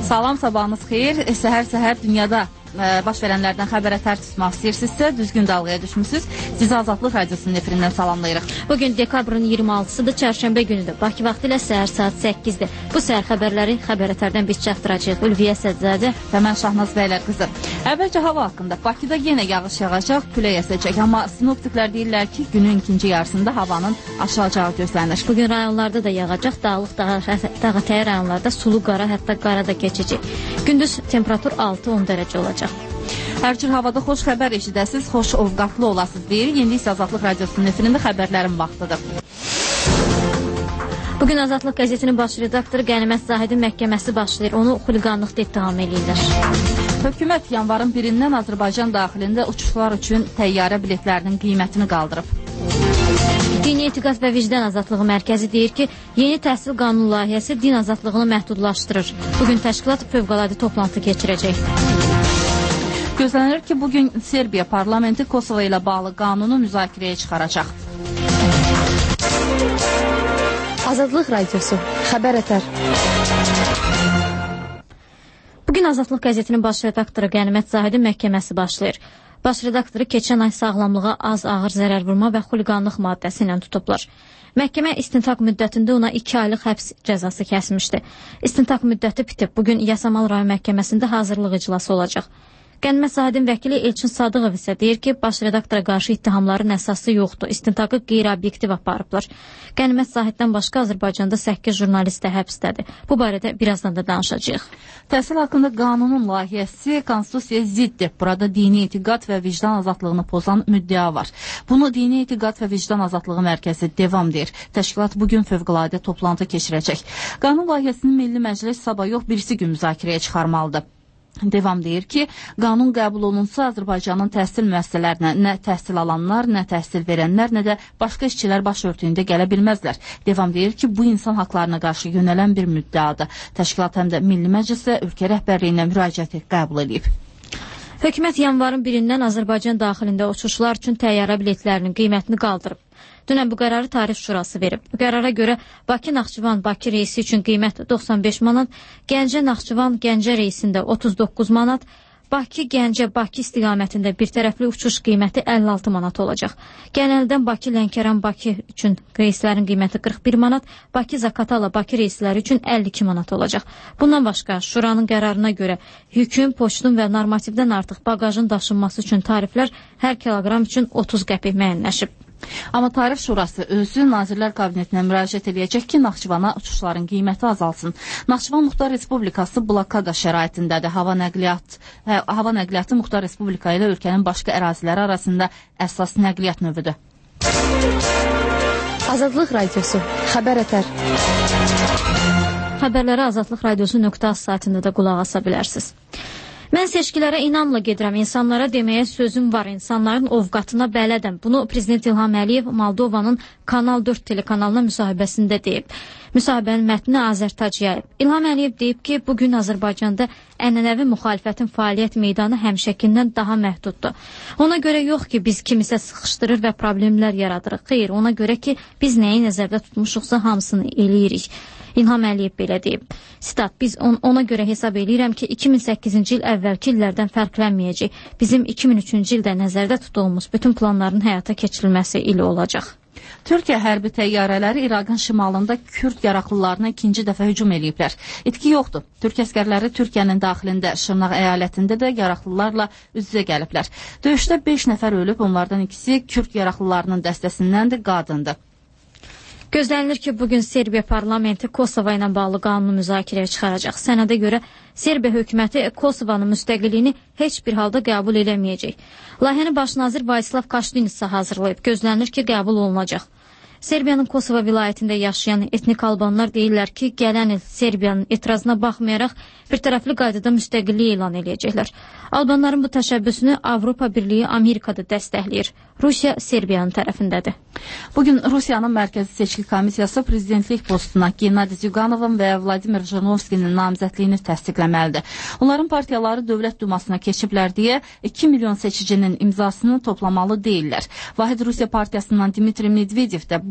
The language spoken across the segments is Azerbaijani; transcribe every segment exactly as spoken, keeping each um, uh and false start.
Salam, sabahınız xeyir. Səhər-səhər dünyada baş verənlərdən xəbərə tər tutmaq istəyirsinizsə, düzgün dalğaya düşmüsünüz. Sizi Azadlıq Radiosunun efirindən salamlayırıq. Bugün dekabrın iyirmi altısıdır, çərşənbə günüdür. Bakı vaxtı ilə səhər saat səkkizdir. Bu səhər xəbərləri xəbərətərdən biz çatdıracağıq. Ülviyə Sədzadə və mən Şahnaz Bəylər qızı. Əvvəlcə hava haqqında. Bakıda yenə yağış yağacaq, külək əsəcək. Amma sinoptiklər deyirlər ki, günün ikinci yarısında havanın aşacağı gözlənir. Bugün rayonlarda da yağacaq, dağlıq, dağətəyi rayonlarda sulu qara, hətta qara da keçəcək. Gündüz temperatur altı on dərəcə olacaq. Hər cür havada xoş xəbər eşidəsiz, xoş ovqatlı olasınız deyir. İndi isə Azadlıq Radiosunun efirində xəbərlərin vaxtıdır. Bugün Azadlıq qəzetinin baş redaktoru Qənimət Zahidin məhkəməsi başlayır. Onu xuliqanlıqda ittiham edirlər. Hökumət yanvarın birindən Azərbaycan daxilində uçuşlar üçün təyyarə biletlərinin qiymətini qaldırıb. Dini Etiqad və Vicdan Azadlığı Mərkəzi deyir ki, yeni təhsil qanunu layihəsi din azadlığını məhdudlaşdırır. Bugün təşkilat fövqəladə toplantı keçirəcək. Gözlənir ki, bugün Serbiya parlamenti Kosova ilə bağlı qanunu müzakirəyə çıxaracaq. Azadlıq Radiosu, xəbər ətər. Bugün Azadlıq qəzetinin baş redaktoru Qənimət Zahidin məhkəməsi başlayır. Baş redaktoru keçən ay sağlamlığa az ağır zərər vurma və xuliqanlıq maddəsi ilə tutublar. Məhkəmə istintaq müddətində ona iki aylıq həbs cəzası kəsmişdi. İstintaq müddəti bitib. Bugün Yasamal rayon məhkəməsində hazırlıq iclası olacaq. Qənimət Zahidin vəkili Elçin Sadıqov isə deyir ki, baş redaktora qarşı ittihamların əsası yoxdur. İstintaqı qeyri-obyektiv aparıblar. Qənimət Zahiddən başqa Azərbaycanda səkkiz jurnalist də həbsdədir. Bu barədə birazdan da danışacağıq. Təhsil haqqında qanunun layihəsi konstitusiyaya ziddir. Burada dini etiqad və vicdan azadlığını pozan müddəa var. Bunu Dini Etiqad və Vicdan Azadlığı Mərkəzi devam deyir. Təşkilat bugün fövqəladə toplantı keçirəcək. Qanun layihəsini Milli Məclis sabah yox, birisi gün müzakirəyə çıxarmalıdır. Devam deyir ki, qanun qəbul olunsa Azərbaycanın təhsil müəssisələrinə nə təhsil alanlar, nə təhsil verənlər, nə də başqa işçilər başörtüyündə gələ bilməzlər. Devam deyir ki, bu insan haqlarına qarşı yönələn bir müddəadır. Təşkilat həm də Milli Məclisə ölkə rəhbərliyinə müraciəti qəbul edib. Hökumət yanvarın birindən Azərbaycan daxilində uçuşlar üçün təyyarə biletlərinin qiymətini qaldırıb. Dünən bu qərarı Tarif Şurası verib. Bu qərara görə Bakı-Naxçıvan-Bakı reysi üçün qiymət doxsan beş manat, Gəncə-Naxçıvan-Gəncə reysində otuz doqquz manat, Bakı-Gəncə-Bakı istiqamətində bir tərəfli uçuş qiyməti əlli altı manat olacaq. Genəldən Bakı-Lənkəran-Bakı üçün reyslərin qiyməti qırx bir manat, Bakı-Zakatala-Bakı reysləri üçün əlli iki manat olacaq. Bundan başqa, Şuranın qərarına görə yükün, poçtun və normativdən artıq bagajın daşınması üçün tariflər hər kiloqram üçün otuz qəpik müəyyənləşib. Amma Tarif Şurası özü Nazirlər Kabinetinə müraciət edəcək ki, Naxçıvana uçuşların qiyməti azalsın. Naxçıvan Muxtar Respublikası blokada şəraitindədir. Hava nəqliyyat, hə, hava nəqliyyatı Muxtar Respublika ilə ölkənin başqa əraziləri arasında əsas nəqliyyat növüdür. Azadlıq Radiosu, xəbər ətər. Xəbərləri Azadlıq Radiosu nöqtə az saytında da qulaq asa bilərsiniz. Mən seçkilərə inamla gedirəm, insanlara deməyə sözüm var, insanların ovqatına bələdəm. Bunu Prezident İlham Əliyev Moldovanın Kanal dörd telekanalına müsahibəsində deyib. Müsahibənin mətni Azərtac yayıb. İlham Əliyev deyib ki, bugün Azərbaycanda ənənəvi müxalifətin fəaliyyət meydanı həmişəkindən daha məhduddur. Ona görə yox ki, biz kimisə sıxışdırır və problemlər yaradırıq. Xeyr, ona görə ki, biz nəyi nəzərdə tutmuşuqsa hamısını eləyirik. İlham Əliyev belə deyib. Sitat, biz on, ona görə hesab edirəm ki, iki min səkkizinci il əvvəlki illərdən fərqlənməyəcək. Bizim iki min üçüncü ildə nəzərdə tutduğumuz bütün planların həyata keçirilməsi ili olacaq. Türkiyə hərbi təyyarələri İraqın şimalında Kürd yaraqlılarına ikinci dəfə hücum eləyiblər. İtki yoxdur. Türk əskərləri Türkiyənin daxilində Şırnaq əyalətində də yaraqlılarla üz-üzə gəliblər. Döyüşdə beş nəfər ölüb, onlardan ikisi Kürd yaraqlılarının dəstəsindəndir, qadındır. Gözlənilir ki, bugün Serbiya parlamenti Kosova ilə bağlı qanunu müzakirəyə çıxaracaq. Sənədə görə Serbiya hökuməti Kosovanın müstəqilliyini heç bir halda qəbul eləməyəcək. Layihəni baş nazir Vaislav Kaşlin isə hazırlayıb. Gözlənilir ki, qəbul olunacaq. Serbiyanın Kosova vilayətində yaşayan etnik albanlar deyirlər ki, gələn il Serbiyanın etirazına baxmayaraq bir tərəfli qaydada müstəqillik elan eləyəcəklər. Albanların bu təşəbbüsünü Avropa Birliyi Amerikada dəstəkləyir. Rusiya Serbiyanın tərəfindədir. Bugün Rusiyanın Mərkəzi Seçki Komissiyası prezidentlik postuna Gennadiy Zyuganovun və Vladimir Jirinovskinin namizədliyini təsdiqləməlidir. Onların partiyaları Dövlət Dumasına keçiblər deyə iki milyon seçicinin imzasını toplamalı deyirlər. Vahid Rusiya Partiyasından Dmitri Medvedev də bu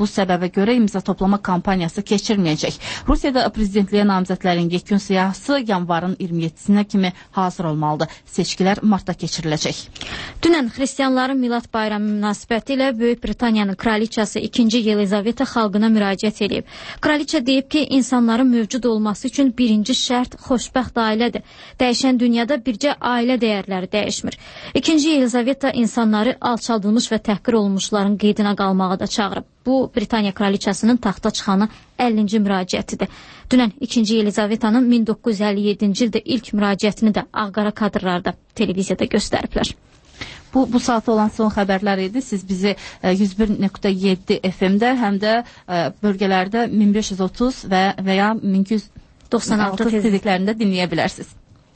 bu səbəbə görə imza toplama kampaniyası keçirməyəcək. Rusiyada prezidentliyə namizədlərin yekun siyahısı yanvarın iyirmi yeddisinə kimi hazır olmalıdır. Seçkilər martda keçiriləcək. Dünən xristianların Milad bayramı münasibəti ilə Böyük Britaniyanın kraliçası ikinci Yelizaveta xalqına müraciət edib. Kraliçə deyib ki, insanların mövcud olması üçün birinci şərt xoşbəxt ailədir. Dəyişən dünyada bircə ailə dəyərləri dəyişmir. İkinci Yelizaveta insanları alçaldılmış və təhqir olunmuşların qeydinə qalmağa da çağırıb. Bu, Britaniya kraliçasının taxta çıxanı əllinci müraciətidir. Dünən ikinci Yelizavetanın min doqquz yüz əlli yeddinci ildə ilk müraciətini də ağqara kadrlarda televiziyada göstəriblər. Bu, bu saat olan son xəbərlər idi. Siz bizi yüz bir nöqtə yeddi F M-də həm də bölgələrdə min beş yüz otuz və, və ya min iki yüz doxsan altı tezliklərində dinləyə bilərsiniz.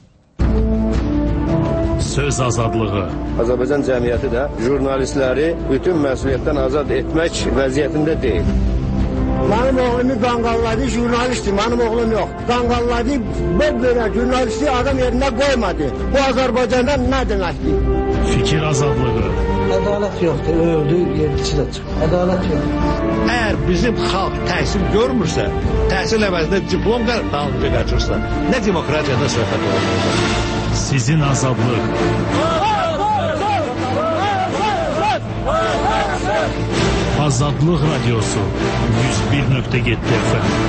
Söz azadlığı. Azərbaycan cəmiyyəti də jurnalistləri bütün məsuliyyətdən azad etmək vəziyyətində deyil. Mənim oğlumu qanqalladı, jurnalistdir, mənim oğlum yox. Qanqalladı, böyle jurnalisti adam yerində qoymadı. Bu Azərbaycanda nə deməkdir? Fikir azadlığı. Ədalət yoxdur, öldü, yedisi də çıxır. Ədalət yoxdur. Əgər bizim xalq təhsil görmürsə, təhsil əvəzində diplom dalınca qaçırsa, nə demokratiyada söhbət olur? Sizin azadlıq. Azadlıq Radiosu yüz bir nöqtə yeddi F M.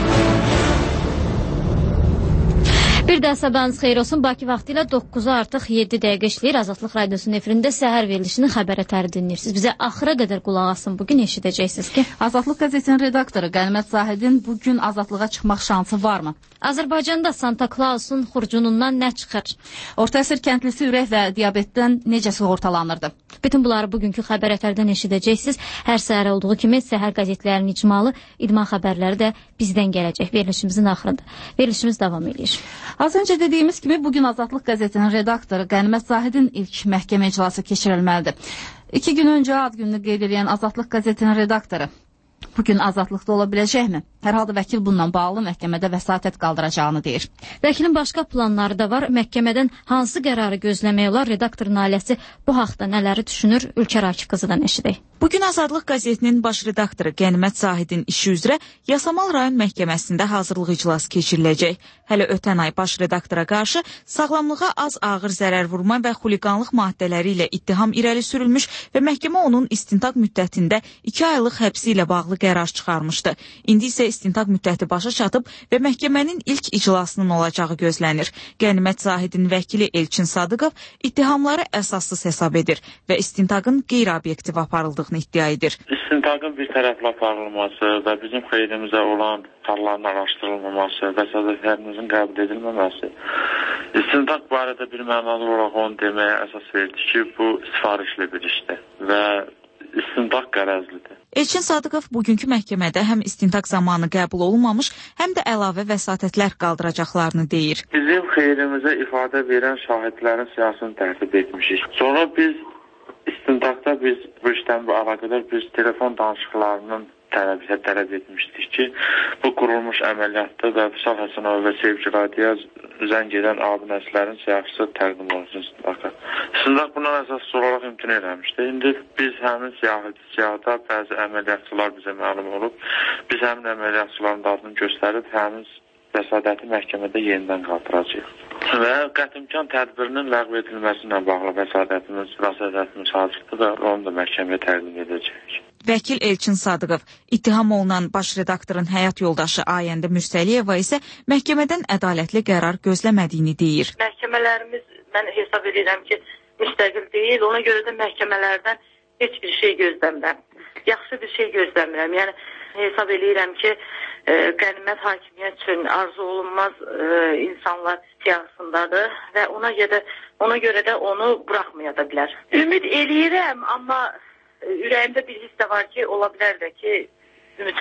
Bir də sabahınız xeyir olsun. Bakı vaxtı ilə doqquza artıq yeddi dəqiqə işləyir. Azadlıq Radiosunun efirində səhər verilişinin xəbər ətəri dinləyirsiniz. Bizə axıra qədər qulaq asın. Bugün eşidəcəksiniz ki, Azadlıq qəzetinin redaktoru Qənimət Zahidin bugün azadlığa çıxmaq şansı varmı? Azərbaycanda Santa Clausun xurcunundan nə çıxır? Orta əsr kəndlisi ürək və diabetdən necə sığortalanırdı? Bütün bunları bugünkü xəbər ətərdən eşidəcəksiniz. Hər səhər olduğu kimi səhər qəzetlərinin icmalı idman xəbərləri də bizdən gələcək. Verilişimizin axırında. Verilişimiz davam edir. Az öncə dediyimiz kimi bugün Azadlıq qəzetinin redaktoru Qənimət Zahidin ilk məhkəmə iclası keçirilməlidir. İki gün öncə ad gününü qeyd edən Azadlıq qəzetinin redaktoru bugün azadlıqda ola biləcəkmi? Hər halda vəkil bununla bağlı məhkəmədə vəsatət qaldıracağını deyir. Vəkilin başqa planları da var. Məhkəmədən hansı qərarı gözləmək olar? Redaktorun ailəsi bu haqda nələri düşünür? Ülkər Akif qızıdan eşidək. Bugün Azadlıq qəzetinin baş redaktoru Qənimət Zahidin işi üzrə Yasamal rayon məhkəməsində hazırlıq iclası keçiriləcək. Hələ ötən ay baş redaktora qarşı sağlamlığa az ağır zərər vurma və xuliqanlıq maddələri ilə ittiham irəli sürülmüş və məhkəmə onun istintaq müddətində iki aylıq həbsi ilə bağlı qərar çıxarmışdı. İndi isə istintaq müddəti başa çatıb və məhkəmənin ilk iclasının olacağı gözlənir. Qənimət Zahidin vəkili Elçin Sadıqov ittihamları əsassız hesab edir və istintaqın qeyri-obyektiv aparıldığını iddia edir. İstintaqın bir tərəfli aparılması və bizim xeyrimizə olan halların araşdırılmaması, vəsatətlərimizin qəbul edilməməsi istintaq barədə bir mənalı olaraq onu deməyə əsas verdi ki, bu sifarişli bir işdir və istintaq qərəzlidir. Elçin Sadıqov bugünkü məhkəmədə həm istintaq zamanı qəbul olunmamış, həm də əlavə vəsatətlər qaldıracaqlarını deyir. Bizim xeyrimizə ifadə verən şahidlərin siyasını tərtib etmişik. Sonra biz istintaqda biz bu işdən bir əlaqədar biz telefon danışıqlarının tələb, tələb etmişdik ki, bu qurulmuş əməliyyatda da Vüsal Həsənov və Sevgi Radiya zəng edən abi nəslərin siyahısı təqdim olunsun istifaqa. İstintaq bundan əsas olaraq imtina eləmişdi. İndi biz həmin siyahıda bəzi əməliyyatçılar bizə məlum olub. Biz həmin əməliyyatçıların da adını göstərib həmin vəsadəti məhkəmədə yenidən qaldıracağıq. Və qətimkan tədbirinin ləğv edilməsi ilə bağlı vəsadətimiz, vəsadətimiz hazırdır və onu da məhkəməyə təqdim edəcəyik. Vəkil Elçin Sadıqov ittiham olunan baş redaktorun həyat yoldaşı Ayəndə Mürsəliyeva isə məhkəmədən ədalətli qərar gözləmədiyini deyir. Məhkəmələrimiz mən hesab edirəm ki, müstəqil deyil. Ona görə də məhkəmələrdən heç bir şey gözləmirəm. Yaxşı bir şey gözləmirəm. Yəni hesab edirəm ki, e, qənimət hakimiyyət üçün arzu olunmaz e, insanlar siyahısındadır və ona görə, ona görə də onu buraxmaya da bilər. Ümid eləyirəm, amma ürəyimdə bir hiss də var ki, ola bilər də ki, ümidlərim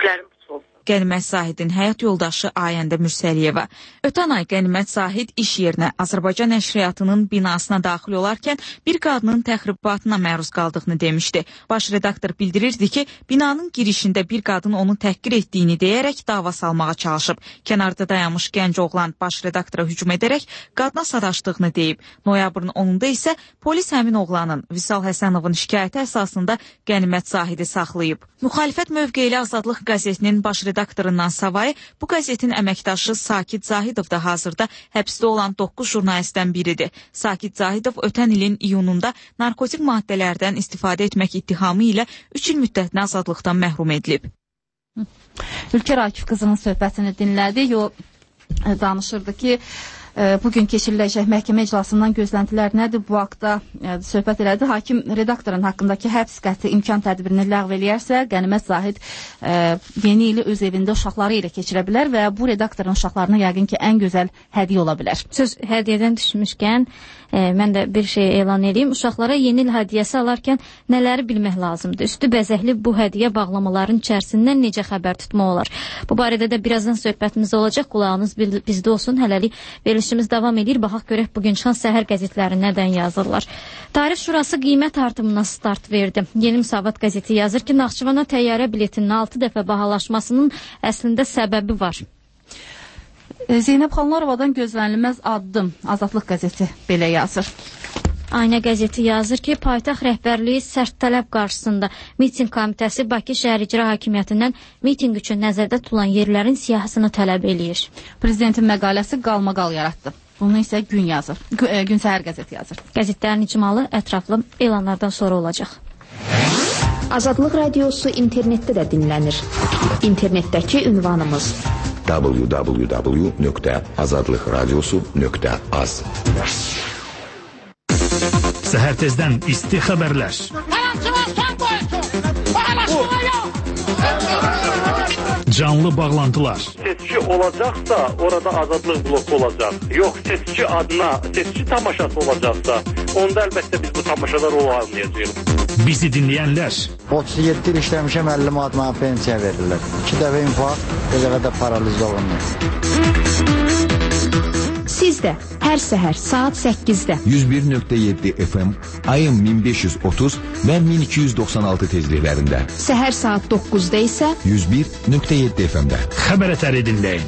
olsun. Qənimət Zahidin həyat yoldaşı Ayəndə Mürsəliyeva. Ötən ay Qənimət Zahid iş yerinə Azərbaycan nəşriyyatının binasına daxil olarkən bir qadının təxribatına məruz qaldığını demişdi. Baş redaktor bildirirdi ki, binanın girişində bir qadın onu təhqir etdiyini deyərək dava salmağa çalışıb. Kənarda dayanmış gənc oğlan baş redaktora hücum edərək qadına sataşdığını deyib. Noyabrın onunda isə polis həmin oğlanın Vüsal Həsənovun şikayəti əsasında Qənimət Zahidi saxlayıb. Müxalifət mövqeyli Azadlıq qəzetinin baş redaktorundan savayı bu qəzetin əməkdaşı Sakit Zahidov da hazırda həbsdə olan doqquz jurnalistdən biridir. Sakit Zahidov ötən ilin iyununda narkotik maddələrdən istifadə etmək ittihamı ilə üç il müddətinə azadlıqdan məhrum edilib. Ülker Akif qızının söhbətini dinlədik. O danışırdı ki, bugün keçiriləcək məhkəmə iclasından gözləntilər nədir? Bu haqda söhbət elədi. Hakim redaktorun haqqındakı həbs qəti imkan tədbirini ləğv eləyərsə, Qənimət Zahid yeni ili öz evində uşaqları ilə keçirə bilər və bu redaktorun uşaqlarına yəqin ki, ən gözəl hədiyyə ola bilər. Söz hədiyyədən düşmüşkən, e, mən də bir şey elan edeyim. Uşaqlara yeni il hədiyyəsi alarkən nələri bilmək lazımdır? Üstü bəzəkli bu hədiyyə bağlamaların içərisindən necə xəbər tutmaq olar? Bu barədə də birazdan söhbətimiz olacaq. Qulağınız bizdə olsun. Hələlik verilişimiz davam edir. Baxaq görək bugün çıxan səhər qəzetləri nədən yazırlar. Tarif Şurası qiymət artımına start verdi. Yeni Müsavat qəzeti yazır ki, Naxçıvana təyyarə biletinin altı dəfə bahalaşmasının əslində səbəbi var. Zeynəb Xanlarovadan gözlənilməz addım. Azadlıq qəzeti belə yazır. Aynə qəzeti yazır ki, paytaxt rəhbərliyi sərt tələb qarşısında miting komitəsi Bakı Şəhər İcra Hakimiyyətindən miting üçün nəzərdə tutulan yerlərin siyahısını tələb eləyir. Prezidentin məqaləsi qalmaqal yaratdı. Bunu isə gün yazır. Gün Səhər qəzeti yazır. Qəzetlərin icmalı ətraflı elanlardan sonra olacaq. Azadlıq radiosu internetdə də dinlənir. İnternetdəki ünvanımız w w w nöqtə azadlıq radiosu nöqtə az. Səhər tezdən isti xəbərlər. Canlı bağlantılar. Seçki olacaqsa, orada azadlıq bloku olacaq. Yox, seçki adına, seçki tamaşası olacaqsa, onda əlbəttə biz bu tamaşalar olmayacağıq. Bizi dinləyənlər. otuz yeddi il işləmişəm, əlli manat mənə pensiya verirlər. İki dəfə infarkt, bir dəfə də paraliz olunur. Siz də hər səhər saat səkkizdə yüz bir nöqtə yeddi F M, ayın min beş yüz otuz və min iki yüz doxsan altı tezliklərində. Səhər saat doqquzda isə yüz bir nöqtə yeddi F M-də. Xəbər ətəri dinləyin.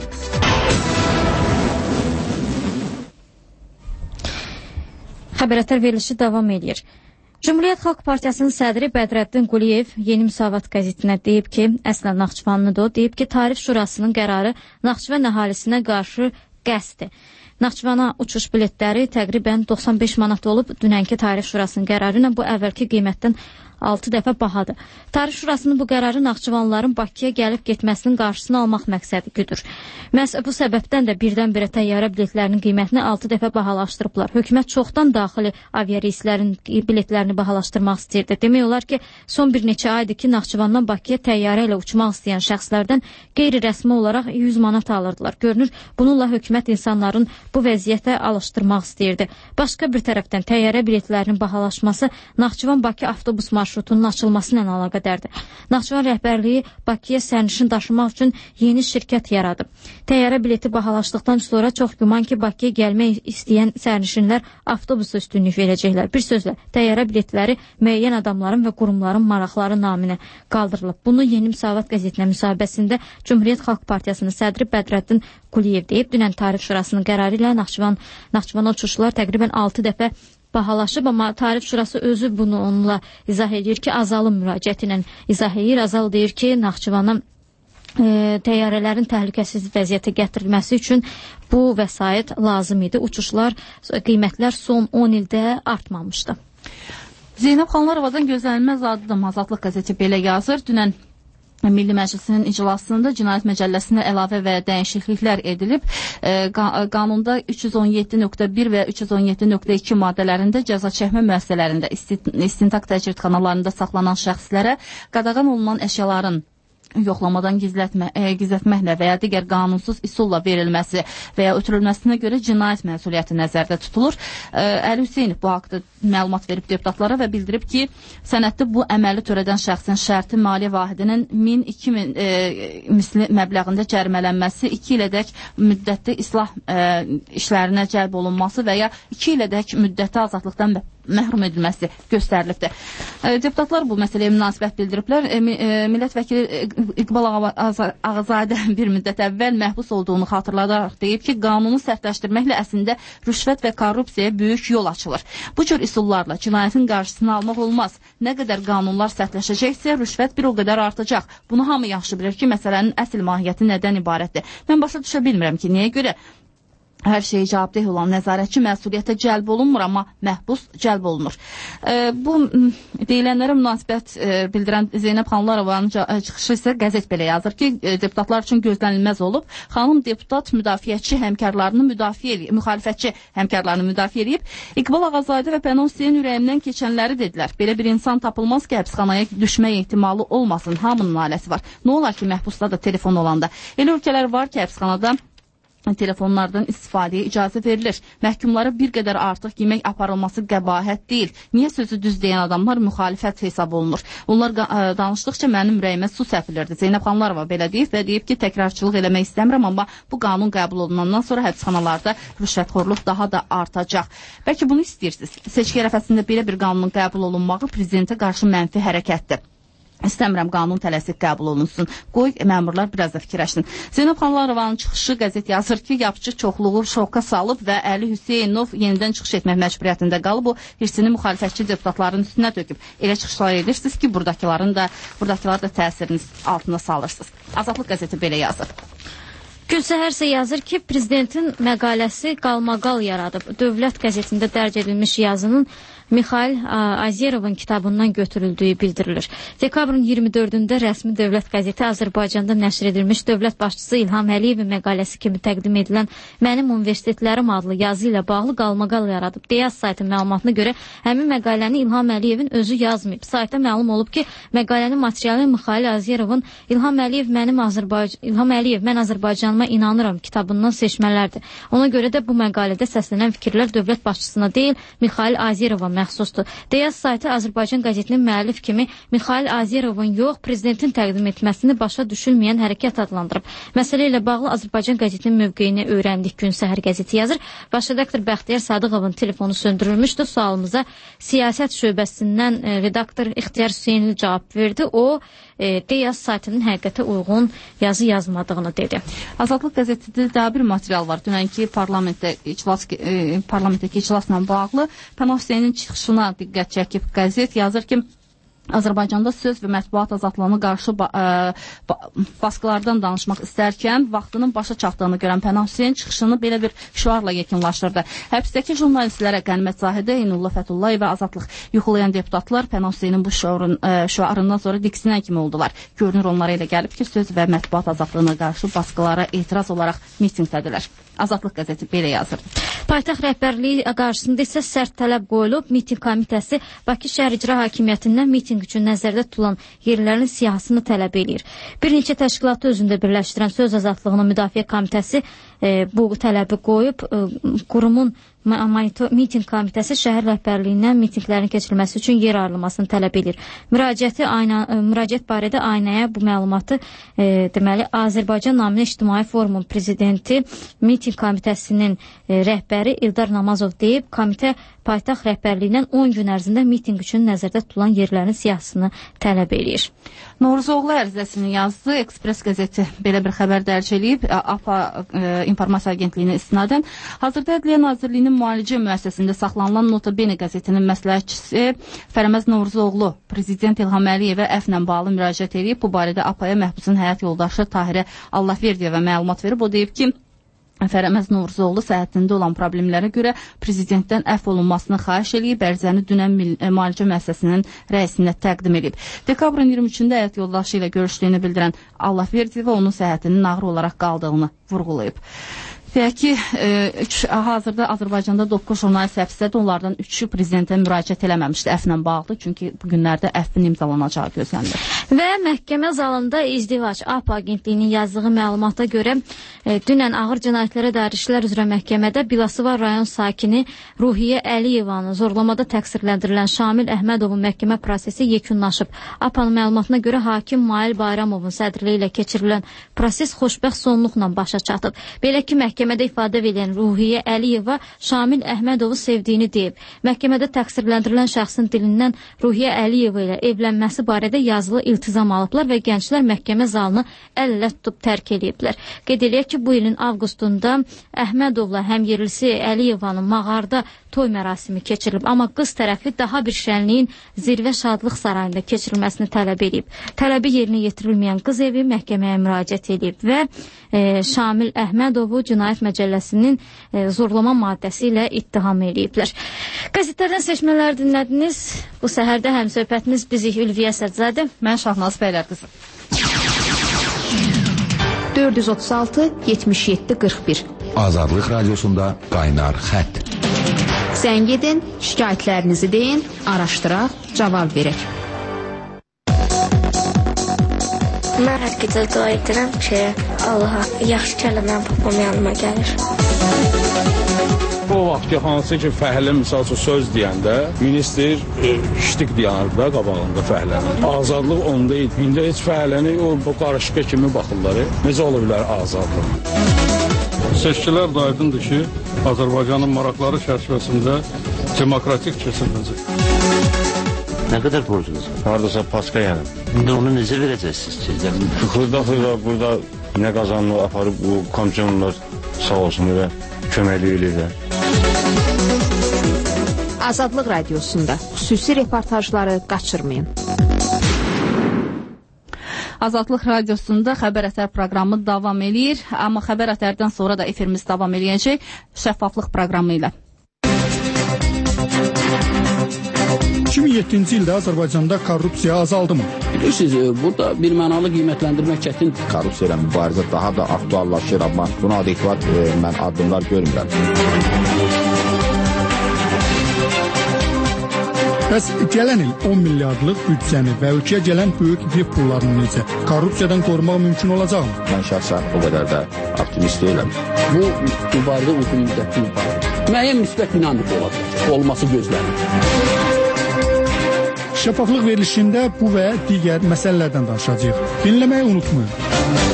Xəbər ətər verilişi davam edir. Cümhuriyyət Xalq Partiyasının sədri Bədrəddin Quliyev Yeni Müsavat qəzetinə deyib ki, əslən Naxçıvanlıdır o, deyib ki, Tarif Şurasının qərarı Naxçıvan əhalisinə qarşı qəsddir. Naxçıvana uçuş biletləri təqribən doxsan beş manat olub, dünənki Tarif Şurasının qərarı ilə bu əvvəlki qiymətdən altı dəfə bahadır. Tarif Şurasının bu qərarı Naxçıvanlıların Bakıya gəlib getməsinin qarşısını almaq məqsədi güdür. Məhz bu səbəbdən də birdən-birə təyyarə biletlərinin qiymətini altı dəfə bahalaşdırıblar. Hökumət çoxdan daxili aviareyslərin biletlərini bahalaşdırmaq istəyirdi. Demək olar ki, son bir neçə aydır ki, Naxçıvandan Bakıya təyyarə ilə uçmaq istəyən şəxslərdən qeyri-rəsmi olaraq yüz manat alırdılar. Görünür, bununla hökumət insanların bu vəziyyətə alışdırmaq istəyirdi. Başqa bir tərəfdən təyyarə biletlərinin bahalaşması Naxçıvan-Bakı avtobus marşrutunun açılması ilə əlaqədardır. Naxçıvan rəhbərliyi Bakıya sərnişin daşımaq üçün yeni şirkət yaradıb. Təyyarə bileti bahalaşdıqdan sonra çox güman ki, Bakıya gəlmək istəyən sərnişinlər avtobusa üstünlük verəcəklər. Bir sözlə, təyyarə biletləri müəyyən adamların və qurumların maraqları naminə qaldırılıb. Bunu Yeni Müsavat qəzetinə müsahibəsində Cümhuriyyət Xalq Partiyasının sədri Bədrəddin Quliyev deyib. Dünən Tarif Şurasının qərarı ilə Naxçıvan, Naxçıvana uçuşlar təqribən altı dəfə bahalaşıb, amma Tarif Şurası özü bunu onunla izah edir ki, Azalın müraciəti ilə izah edir. Azal deyir ki, Naxçıvana e, təyyarələrin təhlükəsiz vəziyyətə gətirilməsi üçün bu vəsait lazım idi. Uçuşlar, qiymətlər son on ildə artmamışdı. Zeynəb Xanlarovadan gözlənilməz addım. Azadlıq qəzeti belə yazır. Dünən Milli Məclisinin iclasında Cinayət Məcəlləsinə əlavə və dəyişikliklər edilib. E, qanunda üç yüz on yeddi nöqtə bir və üç yüz on yeddi nöqtə iki maddələrində cəza çəkmə müəssisələrində istintaq təcridxanalarında saxlanan şəxslərə qadağan olunan əşyaların yoxlamadan gizlətmə, e, gizlətməklə və ya digər qanunsuz üsulla verilməsi və ya ötürülməsinə görə cinayət məsuliyyəti nəzərdə tutulur. E, Əli Hüseynov bu haqda məlumat verib deputatlara və bildirib ki, sənəddə bu əməli törədən şəxsin şərti maliyyə vahidinin min iki min e, misli məbləğində cərimələnməsi, iki ilədək müddətli islah e, işlərinə cəlb olunması və ya iki ilədək müddətli azadlıqdan məhrum edilməsi göstərilibdir. E, deputatlar bu məsələyə münasibət bildiriblər. E, millət vəkili İqbal Ağazadə bir müddət əvvəl məhbus olduğunu xatırladaraq deyib ki, qanunu sərtləşdirməklə əslində rüşvət və korrupsiyaya böyük yol açılır. Bu cür üsullarla cinayətin qarşısını almaq olmaz. Nə qədər qanunlar sərtləşəcəksə, rüşvət bir o qədər artacaq. Bunu hamı yaxşı bilir ki, məsələnin əsl mahiyyəti nədən ibarətdir. Mən başa düşə bilmirəm ki, niyə görə hər şeyə cavabdeh olan nəzarətçi məsuliyyətə cəlb olunmur, amma məhbus cəlb olunur. E, bu deyilənlərə münasibət e, bildirən Zeynəb Xanlarovanın çıxışı isə qəzet belə yazır ki, e, deputatlar üçün gözlənilməz olub. Xanım deputat müdafiəçi həmkarlarını müdafiə eləyib, müxalifətçi həmkarlarını müdafiə eləyib. İqbal Ağazadə və Pənan Hüseyn ürəyindən keçənləri dedilər. Belə bir insan tapılmaz ki, həbsxanaya düşmək ehtimalı olmasın. Hamının ailəsi var. Nə olar ki, məhbusda da telefon olanda? Elə ölkələr var ki, həbsxanada telefonlardan istifadəyə icazə verilir. Məhkumlara bir qədər artıq yemək aparılması qəbahət deyil. Niyə sözü düz deyən adamlar müxalifət hesab olunur? Onlar danışdıqca mənim ürəyimə su səpilirdi. Zeynəb Xanlarova belə deyib və deyib ki, təkrarçılıq eləmək istəmirəm, amma bu qanun qəbul olunandan sonra həbsxanalarda rüşvətxorluq daha da artacaq. Bəlkə bunu istəyirsiniz? Seçki ərəfəsində belə bir qanunun qəbul olunmağı prezidentə qarşı mənfi hərəkətdir. İstəmirəm qanun tələsik qəbul olunsun. Qoy məmurlar biraz da fikirləşsin. Zeynəb Xanlarovanın çıxışı qəzet yazır ki, yapıcı çoxluğu şoka salıb və Əli Hüseynov yenidən çıxış etmək məcburiyyətində qalıb. O hirsini müxalifətçi deputatların üstünə döküb. Elə çıxışlar edirsiniz ki, buradakiların da, buradakilar da təsiriniz altına salırsınız. Azadlıq qəzeti belə yazır. Gülsəhər isə yazır ki, prezidentin məqaləsi qalmaqal yaradıb. Dövlət qəzetində dərc edilmiş yazının Mixail Azerovun kitabından götürüldüyü bildirilir. Dekabrın iyirmi dördündə rəsmi dövlət qəzeti Azərbaycanda nəşr edilmiş dövlət başçısı İlham Əliyevin məqaləsi kimi təqdim edilən Mənim Universitetlərim adlı yazı ilə bağlı qalmaqal yaradıb. Deyaz saytın məlumatına görə həmin məqaləni İlham Əliyevin özü yazmayıb. Saytda məlum olub ki, məqalənin materialı Mixail Azerovun İlham Əliyev mənim Azərbaycan İlham Əliyev mən Azərbaycanıma inanıram kitabından seçmələrdir. Ona görə də bu məqalədə səslənən fikirlər dövlət başçısına deyil, Mixail Azerova məxsusdur. Deyaz saytı Azərbaycan qəzetinin müəllif kimi Mixail Azerovun yox, prezidentin təqdim etməsini başa düşülməyən hərəkət adlandırıb. Məsələ ilə bağlı Azərbaycan qəzetinin mövqeyini öyrəndik. Gün Səhər qəzeti yazır. Baş redaktor Bəxtiyar Sadıqovun telefonu söndürülmüşdü. Sualımıza siyasət şöbəsindən e, redaktor İxtiyar Hüseynli cavab verdi. O e, Deyaz saytının həqiqətə uyğun yazı yazmadığını dedi. Azadlıq qəzetində daha bir material var. Dünənki parlamentdə iclas e, parlamentdəki iclasla bağlı Pənan Hüseynin çıxışına diqqət çəkib qəzet yazır ki, Azərbaycanda söz və mətbuat azadlığına qarşı ba ba baskılardan danışmaq istərkən vaxtının başa çatdığını görən Pənan Hüseyn çıxışını belə bir şüarla yekunlaşdırdı. Həbsdəki jurnalistlərə Qənimət Zahidə, Eynullah Fətullayev və azadlıq yuxulayan deputatlar Pənan Hüseynin bu şüarın, ə, şüarından sonra diksinən kimi oldular. Görünür onlara elə gəlib ki, söz və mətbuat azadlığına qarşı baskılara etiraz olaraq mitinqdədilər. Azadlıq qəzeti belə yazır. Paytaxt rəhbərliyi qarşısında isə sərt tələb qoyulub. Miting komitəsi Bakı şəhər icra hakimiyyətindən miting üçün nəzərdə tutulan yerlərin siyahısını tələb edir. Bir neçə təşkilatı özündə birləşdirən Söz Azadlığının Müdafiə Komitəsi e, bu tələbi qoyub. E, qurumun miting komitəsi şəhər rəhbərliyindən mitinglərin keçirilməsi üçün yer ayrılmasını tələb edir. Müraciəti ayna, müraciət barədə aynaya bu məlumatı e, deməli Azərbaycan Naminə İctimai Forumun prezidenti miting komitəsinin e, rəhbəri İldar Namazov deyib, komitə paytaxt rəhbərliyindən on gün ərzində miting üçün nəzərdə tutulan yerlərin siyahısını tələb edir. Noruzoğlu ərizəsini yazdı. Ekspres qəzeti belə bir xəbər dərc edib. APA e, İnformasiya Agentliyinə istinadən hazırda Ədliyyə Nazirliyinin müalicə müəssisəsində saxlanılan Nota Bene qəzetinin məsləhətçisi Fərəməz Noruzoğlu prezident İlham Əliyevə əfvlə bağlı müraciət edib. Bu barədə APA-ya məhbusun həyat yoldaşı Tahirə Allahverdiyevə məlumat verib. O deyib ki, Fərəməz Noruzoğlu səhhətində olan problemlərə görə prezidentdən əfv olunmasını xahiş edib, ərizəni dünən müalicə müəssisəsinin rəisinə təqdim edib. Dekabrın iyirmi üçündə həyat yoldaşı ilə görüşdüyünü bildirən Allahverdiyeva onun səhhətinin ağır olaraq qaldığını vurğulayıb. Deyək ki, e, üç, hazırda Azərbaycanda doqquz jurnalist həbsdədir. Onlardan üçü prezidentə müraciət eləməmişdi əfvlə bağlı, çünki bu günlərdə əfvin imzalanacağı gözlənilir. Və məhkəmə zalında izdivac A P agentliyinin yazdığı məlumata görə e, dünən ağır cinayətlərə dair işlər üzrə məhkəmədə Bilasova rayon sakini Ruhiyyə Əliyevanın zorlamada təqsirləndirilən Şamil Əhmədovun məhkəmə prosesi yekunlaşıb. A P-nın məlumatına görə hakim Mail Bayramovun sədrliyi ilə keçirilən proses xoşbəxt sonluqla başa çatıb. Belə ki, məhkəmədə ifadə verən Ruhiyyə Əliyeva Şamil Əhmədovu sevdiyini deyib. Məhkəmədə təqsirləndirilən şəxsin dilindən Ruhiyyə Əliyeva ilə evlənməsi barədə yazılı iltizam alıblar və gənclər məhkəmə zalını əl-ələ tutub tərk ediblər. Qeyd eləyək ki, bu ilin avqustunda Əhmədovla həmyerlisi Əliyevanın mağarda toy mərasimi keçirilib, amma qız tərəfi daha bir şənliyin Zirvə Şadlıq Sarayında keçirilməsini tələb edib. Tələbi yerinə yetirilməyən qız evi məhkəməyə müraciət edib və e, Şamil Əhmədovu Cinayət Məcəlləsinin e, zorlama maddəsi ilə ittiham ediblər. Qəzetlərdən seçmələr dinlədiniz. Bu səhərdə həmsöhbətimiz bizi Ülviyə Sədzadə. Mən Şahnaz Bəylər qızı. dörd yüz otuz altı yetmiş yeddi qırx bir Azadlıq Radiosunda qaynar xətt. Zəng edin, şikayətlərinizi deyin, araşdıraq, cavab verək. Mən hər gecə dua edirəm ki, Allaha yaxşı kəlməm papam yanıma gəlir. O vaxt ki, hansı ki, fəhlə misal üçün söz deyəndə, minister e, ştik dayanır da qabağında fəhlənin. Azadlıq onda idi. İndi heç fəhləni o bu qarışqa kimi baxırlar. Necə ola bilər azadlıq? Seçkilər də aydındır ki, Azərbaycanın maraqları çərçivəsində demokratik keçiriləcək. Nə qədər borcunuz var? Haradasa paska yəni. İndi onu necə verəcəksiniz? Xırda-xırda burada nə qazanını aparıb bu komissiyonlar sağ olsun və köməkli eləyirlər. Azadlıq Radiosunda xüsusi reportajları qaçırmayın. Azadlıq Radiosunda Xəbər Ətər proqramı davam eləyir, amma Xəbər Ətərdən sonra da efirimiz davam eləyəcək şəffaflıq proqramı ilə. iki min yeddinci ildə Azərbaycanda korrupsiya azaldımı? Bilirsiniz, burada bir mənalı qiymətləndirmək çətin. Korrupsiya ilə mübarizə daha da aktuallaşır, amma buna adekvat e, mən addımlar görmürəm. Bəs gələn il on milyardlıq büdcəni və ölkəyə gələn böyük neft pullarını necə korrupsiyadan qorumaq mümkün olacaqmı? Mən şəxsən o qədər də optimist deyiləm. Bu mübaridə uzun müddətli mübaridə. Müəyyən müsbət dinamika olacaq, olması gözlənilir. Şəffaflıq verilişində bu və digər məsələlərdən danışacağıq. Dinləməyi unutmayın.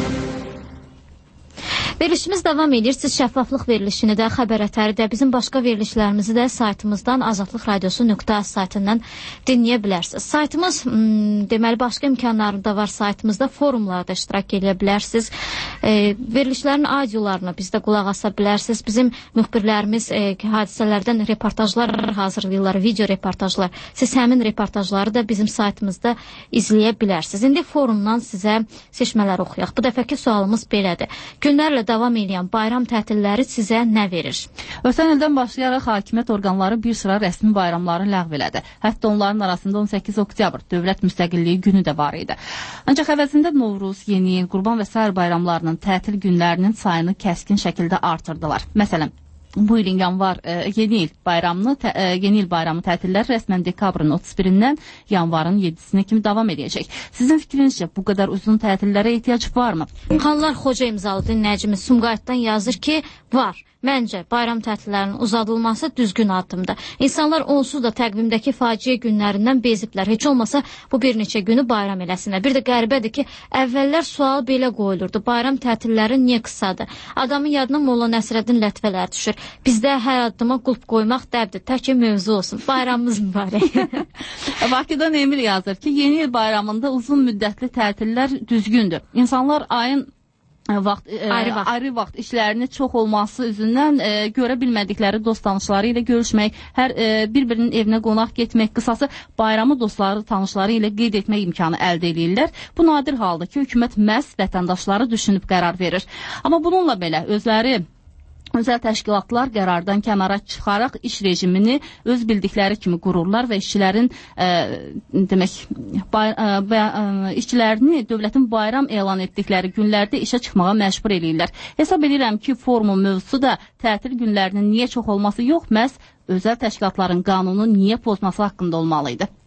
Verilişimiz davam edir. Siz şəffaflıq verilişini də, Xəbər Ətəri də, bizim başqa verilişlərimizi də saytımızdan azadlıq radiosu nöqtə az saytından dinləyə bilərsiniz. Saytımız, hmm, deməli, başqa imkanlarında var saytımızda, forumlarda iştirak edə bilərsiniz. E, verilişlərin audiolarına bizdə qulaq asa bilərsiniz. Bizim müxbirlərimiz e, hadisələrdən reportajlar hazırlayırlar, video reportajlar. Siz həmin reportajları da bizim saytımızda izləyə bilərsiniz. İndi forumdan sizə seçmələr oxuyaq. Bu dəfəki sualımız belədir. Günlərlə davam edən bayram tətilləri sizə nə verir? Ötən ildən başlayaraq hakimiyyət orqanları bir sıra rəsmi bayramları ləğv elədi. Hətta onların arasında on səkkiz oktyabr Dövlət Müstəqilliyi günü də var idi. Ancaq əvəzində Novruz, Yeni il, Qurban və sair bayramlarının tətil günlərinin sayını kəskin şəkildə artırdılar. Məsələn, bu ilin yanvar e, yeni il bayramını tə, e, yeni il bayramı tətilləri rəsmən dekabrın otuz birindən yanvarın yeddisinə kimi davam edəcək. Sizin fikrinizcə bu qədər uzun tətillərə ehtiyac varmı? Xanlar Xoca imzalı dinləyicimiz Sumqayıtdan yazır ki, var. Məncə, bayram tətillərinin uzadılması düzgün addımdır. İnsanlar onsuz da təqvimdəki faciə günlərindən beziblər. Heç olmasa bu bir neçə günü bayram eləsinlər. Bir də qəribədir ki, əvvəllər sual belə qoyulurdu. Bayram tətilləri niyə qısadır? Adamın yadına Molla Nəsrəddin lətvələr düşür. Bizdə hər addıma qulp qoymaq dəbdir. Tək ki, mövzu olsun. Bayramımız mübarək. Bakıdan Emir yazır ki, yeni il bayramında uzun müddətli tətillər düzgündür. İnsanlar ayın Vaxt, e, ayrı, vaxt. ayrı vaxt işlərini çox olması üzündən e, görə bilmədikləri dost tanışları ilə görüşmək, hər e, bir-birinin evinə qonaq getmək, qısası bayramı dostları, tanışları ilə qeyd etmək imkanı əldə edirlər. Bu nadir haldır ki, hökumət məhz vətəndaşları düşünüb qərar verir. Amma bununla belə özləri özəl təşkilatlar qərardan kənara çıxaraq iş rejimini öz bildikləri kimi qururlar və işçilərin e, demək bay, e, ə, işçilərini dövlətin bayram elan etdikləri günlərdə işə çıxmağa məcbur eləyirlər. Hesab edirəm ki, forumun mövzusu da tətil günlərinin niyə çox olması yox, məhz özəl təşkilatların qanunu niyə pozması haqqında olmalı idi.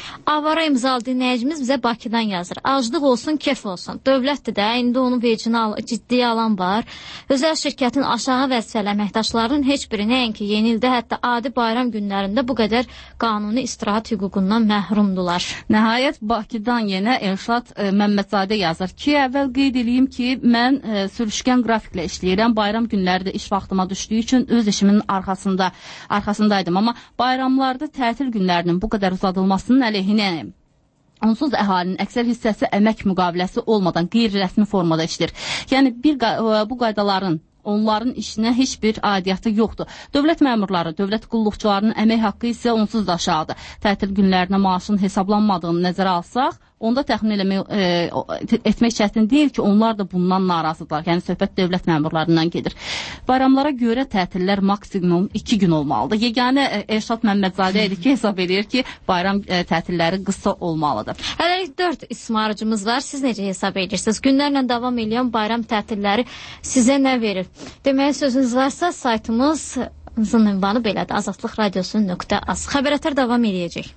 Avara imzalı dinləyicimiz bizə Bakıdan yazır. Aclıq olsun, kef olsun. Dövlətdir də, indi onun vecini al ciddiyə alan var. Özəl şirkətin aşağı vəzifəli əməkdaşlarının heç biri nəinki yeni ildə, hətta adi bayram günlərində bu qədər qanuni istirahat hüququndan məhrumdular. Nəhayət Bakıdan yenə Elşad e, Məmmədzadə yazır ki, əvvəl qeyd edeyim ki, mən e, sürüşkən qrafiklə işləyirəm. Bayram günləri də iş vaxtıma düşdüyü üçün öz işimin arxasında arxasındaydım. Amma bayramlarda tətil günlərinin bu qədər uzadılmasının əleyhinəyəm. Onsuz əhalinin əksər hissəsi əmək müqaviləsi olmadan qeyri-rəsmi formada işləyir. Yəni bir bu qaydaların onların işinə heç bir aidiyyatı yoxdur. Dövlət məmurları, dövlət qulluqçularının əmək haqqı isə onsuz da aşağıdır. Tətil günlərinə maaşın hesablanmadığını nəzərə alsaq, onda təxmin eləmək, e, etmək çətin deyil ki, onlar da bundan narazıdırlar. Yəni söhbət dövlət məmurlarından gedir. Bayramlara görə tətillər maksimum iki gün olmalıdır. Yeganə e, Elşad Məmmədzadə idi ki, hesab edir ki, bayram e, tətilləri qısa olmalıdır. Hələlik dörd ismarıcımız var. Siz necə hesab edirsiniz? Günlərlə davam edən bayram tətilləri sizə nə verir? Deməyə sözünüz varsa, saytımızın ünvanı belədir. azadlıq radiosu nöqtə az. Xəbərətlər davam edəcək.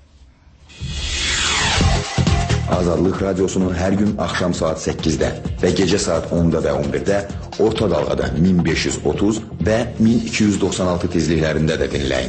Azadlıq Radyosu'nu hər gün axşam saat səkkizdə və gecə saat onda və on birdə orta dalğada min beş yüz otuz və min iki yüz doxsan altı tezliklərində də dinləyin.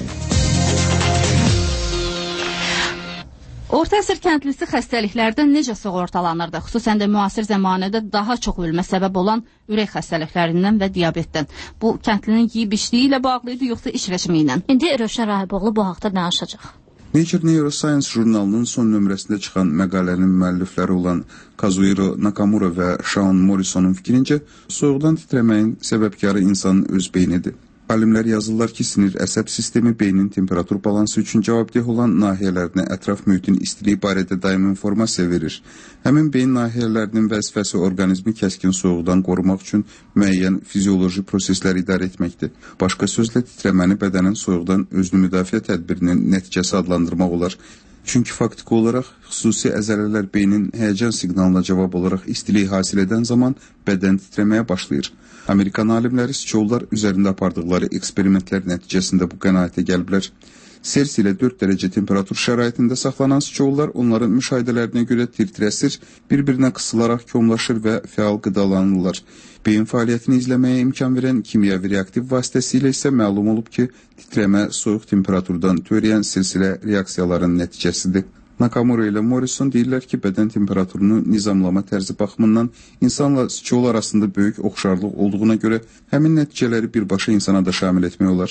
Orta əsr kəndlisi xəstəliklərdən necə sığortalanırdı? Xüsusən də müasir zəmanədə daha çox ölmə səbəb olan ürək xəstəliklərindən və diabetdən. Bu kəndlinin yeyib içdiyi ilə bağlıydı, yoxsa iş rejimi ilə? İndi Rövşən Rahiboğlu bu haqda danışacaq. Nature Neuroscience jurnalının son nömrəsində çıxan məqalənin müəllifləri olan Kazuhiro Nakamura və Sean Morrisonun fikrincə, soyuqdan titrəməyin səbəbkarı insanın öz beynidir. Alimlər yazırlar ki, sinir əsəb sistemi beynin temperatur balansı üçün cavabdeh olan nahiyələrinə ətraf mühitin istiliyi barədə daim informasiya verir. Həmin beyin nahiyələrinin vəzifəsi orqanizmi kəskin soyuqdan qorumaq üçün müəyyən fizioloji proseslər idarə etməkdir. Başqa sözlə titrəməni bədənin soyuqdan özünü müdafiə tədbirinin nəticəsi adlandırmaq olar. Çünki faktiki olaraq xüsusi əzələlər beynin həyəcan siqnalına cavab olaraq istiliyi hasil edən zaman bədən titrəməyə başlayır. Amerikan alimləri siçovlar üzərində apardıqları eksperimentlər nəticəsində bu qənaətə gəliblər. Selsi ilə dörd dərəcə temperatur şəraitində saxlanan siçovlar onların müşahidələrinə görə tir-tir, bir-birinə qısılaraq komlaşır və fəal qidalanırlar. Beyin fəaliyyətini izləməyə imkan verən kimyəvi reaktiv vasitəsilə isə məlum olub ki, titrəmə soyuq temperaturdan törəyən silsilə reaksiyaların nəticəsidir. Nakamura ilə Morrison deyirlər ki, bədən temperaturunu nizamlama tərzi baxımından insanla siçovul arasında böyük oxşarlıq olduğuna görə həmin nəticələri birbaşa insana da şamil etmək olar.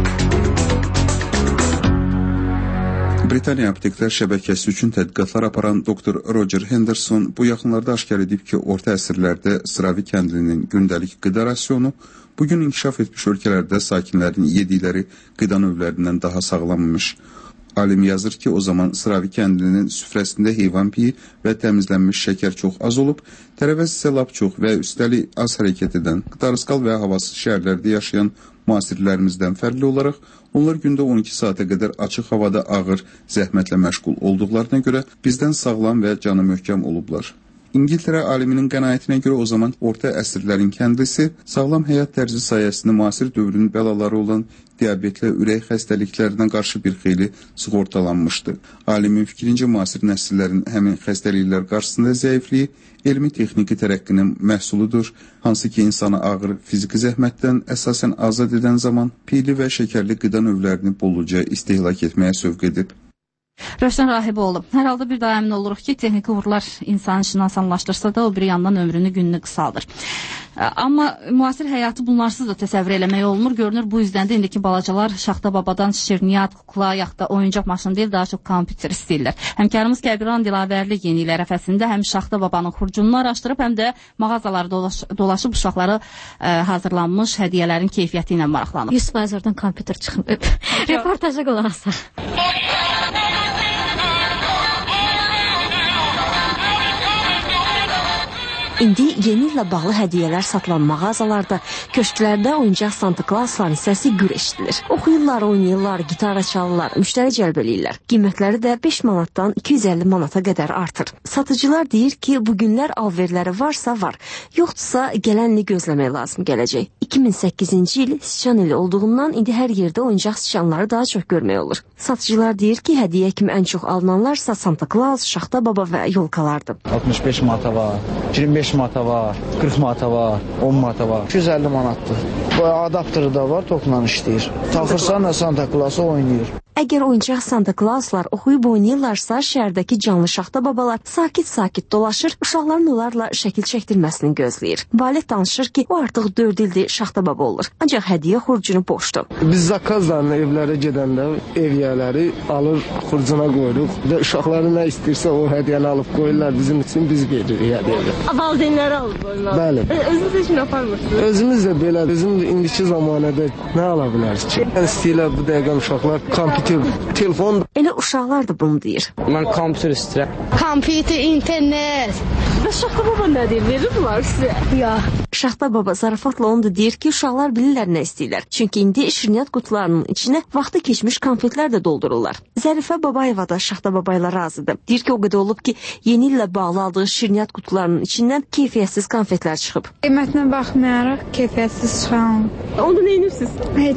Britaniya Apteklər şəbəkəsi üçün tədqiqatlar aparan doktor Roger Henderson bu yaxınlarda aşkar edib ki, orta əsrlərdə Sıravi kəndlinin gündəlik qida rasionu bugün inkişaf etmiş ölkələrdə sakinlərin yedikləri qida növlərindən daha sağlammış. Alim yazır ki, o zaman Sıravi kəndlinin süfrəsində heyvan piyi və təmizlənmiş şəkər çox az olub, tərəvəz isə lap çox və üstəlik az hərəkət edən, Darıskal və havasız şəhərlərdə yaşayan müasirlərimizdən fərqli olaraq, onlar gündə on iki saata qədər açıq havada ağır, zəhmətlə məşğul olduqlarına görə bizdən sağlam və canı möhkəm olublar. İngiltərə aliminin qənaətinə görə o zaman orta əsrlərin kəndlisi sağlam həyat tərzi sayəsində müasir dövrün bəlaları olan diabetlə ürək xəstəliklərinə qarşı bir xeyli sığortalanmışdı. Alimin fikrincə müasir nəsillərin həmin xəstəliklər qarşısında zəifliyi elmi texniki tərəqqinin məhsuludur, hansı ki insanı ağır fiziki zəhmətdən əsasən azad edən zaman piyli və şəkərli qida növlərini bolluca istehlak etməyə sövq edib. Rövşən Rahiboğlu, hər halda bir daha əmin oluruq ki, texniki uğurlar insanın işini asanlaşdırsa da o bir yandan ömrünü gününü qısaldır. Amma müasir həyatı bunlarsız da təsəvvür eləmək olmur. Görünür bu yüzdən də indiki balacalar şaxta babadan şirniyyat, kukla, yaxda oyuncaq maşını deyil, daha çox kompüter istəyirlər. Həmkarımız Kəbiran Dilavərli yeni il ərəfəsində həm şaxta babanın xurcununu araşdırıb, həm də mağazaları dolaş dolaşıb uşaqları ə, hazırlanmış hədiyyələrin keyfiyyəti ilə maraqlanıb. yüz faiz oradan kompüter çıxmır. Reportaja qulaq asaq. İndi yeni illə bağlı hədiyyələr satılan mağazalarda, köşklərdə oyuncaq Santa Clausların səsi gür eşidilir. Oxuyurlar, oynayırlar, gitara çalırlar, müştəri cəlb eləyirlər. Qiymətləri də beş manatdan iki yüz əlli manata qədər artır. Satıcılar deyir ki, bu günlər alverləri varsa var, yoxdursa gələn ili gözləmək lazım gələcək. iki min səkkizinci il siçan ili olduğundan indi hər yerdə oyuncaq siçanları daha çox görmək olur. Satıcılar deyir ki, hədiyyə kimi ən çox alınanlarsa Santa Claus, Şaxta Baba və yolkalardır. altmış beş manata var, iyirmi beş manata var, qırx manata var, on manata var. iki yüz əlli manatdır. Bu adaptörü da var, tokla işləyir. Taxırsan da Santa Claus'u oynayır. Əgər oyuncaq Santa Clauslar oxuyub oynayırlarsa, şəhərdəki canlı Şaxta Babalar sakit-sakit dolaşır, uşaqların onlarla şəkil çəkdirməsini gözləyir. Valid danışır ki, o artıq dörd ildir Şaxta Baba olur. Ancaq hədiyyə xurcunu boşdur. Biz zakazlarla evlərə gedəndə evyələri alır, xurcuna qoyuruq. Və uşaqları nə istəyirsə o hədiyyəni alıb qoyurlar bizim üçün, biz veririk hədiyyəni. Valideynləri alıb qoyurlar. Bəli. Özünüz üçün aparmırsınız? Özümüz də belə, bizim indiki zamanədə nə ala bilərik ki? Yəni istəyirlər bu dəqiqə uşaqlar kompüter, telefon. Elə uşaqlar da bunu deyir. Mən kompüter istəyirəm. Kompüter, internet. Və Şaxta Baba nə deyir? Verirlər sizə? Ya. Şaxta Baba zarafatla onu da deyir ki, uşaqlar bilirlər nə istəyirlər. Çünki indi şirniyyat qutularının içinə vaxtı keçmiş konfetlər də doldururlar. Zərifə Babayeva da Şaxta Baba ilə razıdır. Deyir ki, o qədər olub ki, yeni illə bağlı aldığı şirniyyat qutularının içindən keyfiyyətsiz konfetlər çıxıb. Qiymətinə baxmayaraq keyfiyyətsiz çıxan. Onu nə edirsiniz? Heç.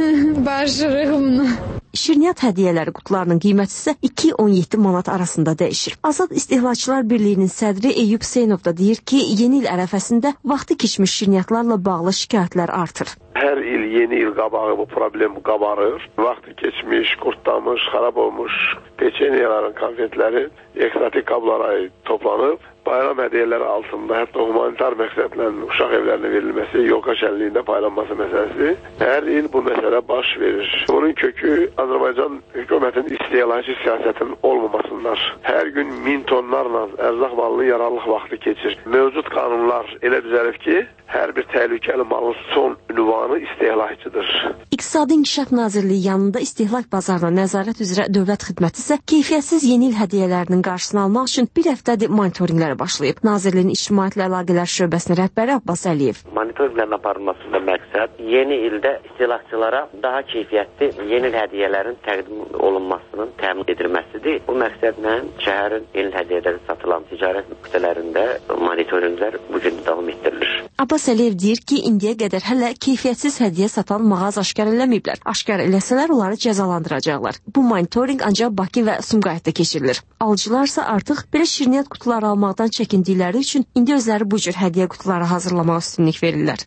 Başırıq bunu. Şirniyyat hədiyyələri qutularının qiyməti isə iki on yeddi manat arasında dəyişir. Azad İstehlakçılar Birliyinin sədri Eyyub Hüseynov da deyir ki, yeni il ərəfəsində vaxtı keçmiş şirniyyatlarla bağlı şikayətlər artır. Hər il yeni il qabağı bu problem qabarır. Vaxtı keçmiş, qurtlamış, xarab olmuş peçenyelərin, konfetləri eksotik qablara toplanıb bayram hədiyyələri altında hətta humanitar məqsədlə uşaq evlərinə verilməsi, yolka şənliyində paylanması məsələsi hər il bu məsələ baş verir. Bunun kökü Azərbaycan hökumətinin istehlakçı siyasətinin olmamasınlar. Hər gün min tonlarla ərzaq malının yararlıq vaxtı keçir. Mövcud qanunlar elə düzəlib ki, hər bir təhlükəli malın son ünvanı istehlakçıdır. İqtisadi İnkişaf Nazirliyi yanında istehlak bazarına nəzarət üzrə dövlət xidməti isə keyfiyyətsiz yeni il hədiyyələrinin qarşısını almaq üçün bir həftədir monitorinqlərə başlayıb. Nazirliyin İctimaiyyətlə Əlaqələr Şöbəsinin rəhbəri Abbas Əliyev. Monitorinqlərin aparılmasında məqsəd yeni ildə istehlakçılara daha keyfiyyətli yeni il hədiyyələrin təqdim olunmasının təmin edilməsidir. Bu məqsədlə şəhərin yeni il hədiyyələri satılan ticarət nöqtələrində monitorinqlər bu gün davam etdirilir. Abbas Əliyev deyir ki, indiyə qədər hələ keyfiyyətsiz hədiyyə satan mağaz aşkar eləməyiblər. Aşkar eləsələr onları cəzalandıracaqlar. Bu monitorinq ancaq Bakı və Sumqayıtda keçirilir. Alıcılarsa artıq belə şirniyyat qutuları almaqdan çəkindikləri üçün indi özləri bu cür hədiyyə qutuları hazırlamağa üstünlük verirlər.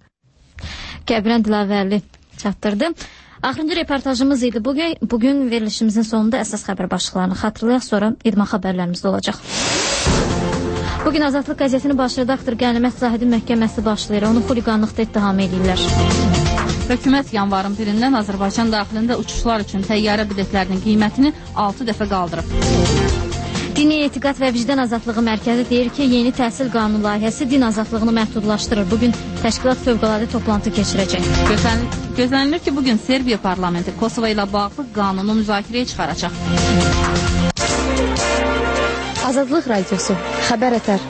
Qəbrən Dilavərli çatdırdı. Axırıncı reportajımız idi. Bugün, bugün verilişimizin sonunda əsas xəbər başlıqlarını xatırlayaq, sonra idman xəbərlərimiz də olacaq. Bugün Azadlıq qəzetinin baş redaktoru Qənimət Zahidin məhkəməsi başlayır. Onu xuliqanlıqda ittiham edirlər. Hökumət yanvarın birindən Azərbaycan daxilində uçuşlar üçün təyyarə biletlərinin qiymətini altı dəfə qaldırıb. Dini Etiqad və Vicdan Azadlığı Mərkəzi deyir ki, yeni təhsil qanun layihəsi din azadlığını məhdudlaşdırır. Bugün təşkilat fövqəladə toplantı keçirəcək. Gözlənilir ki, bugün Serbiya parlamenti Kosovo ilə bağlı qanunu müzakirəyə çıxaracaq. Azadlıq radiosu, xəbər ətər.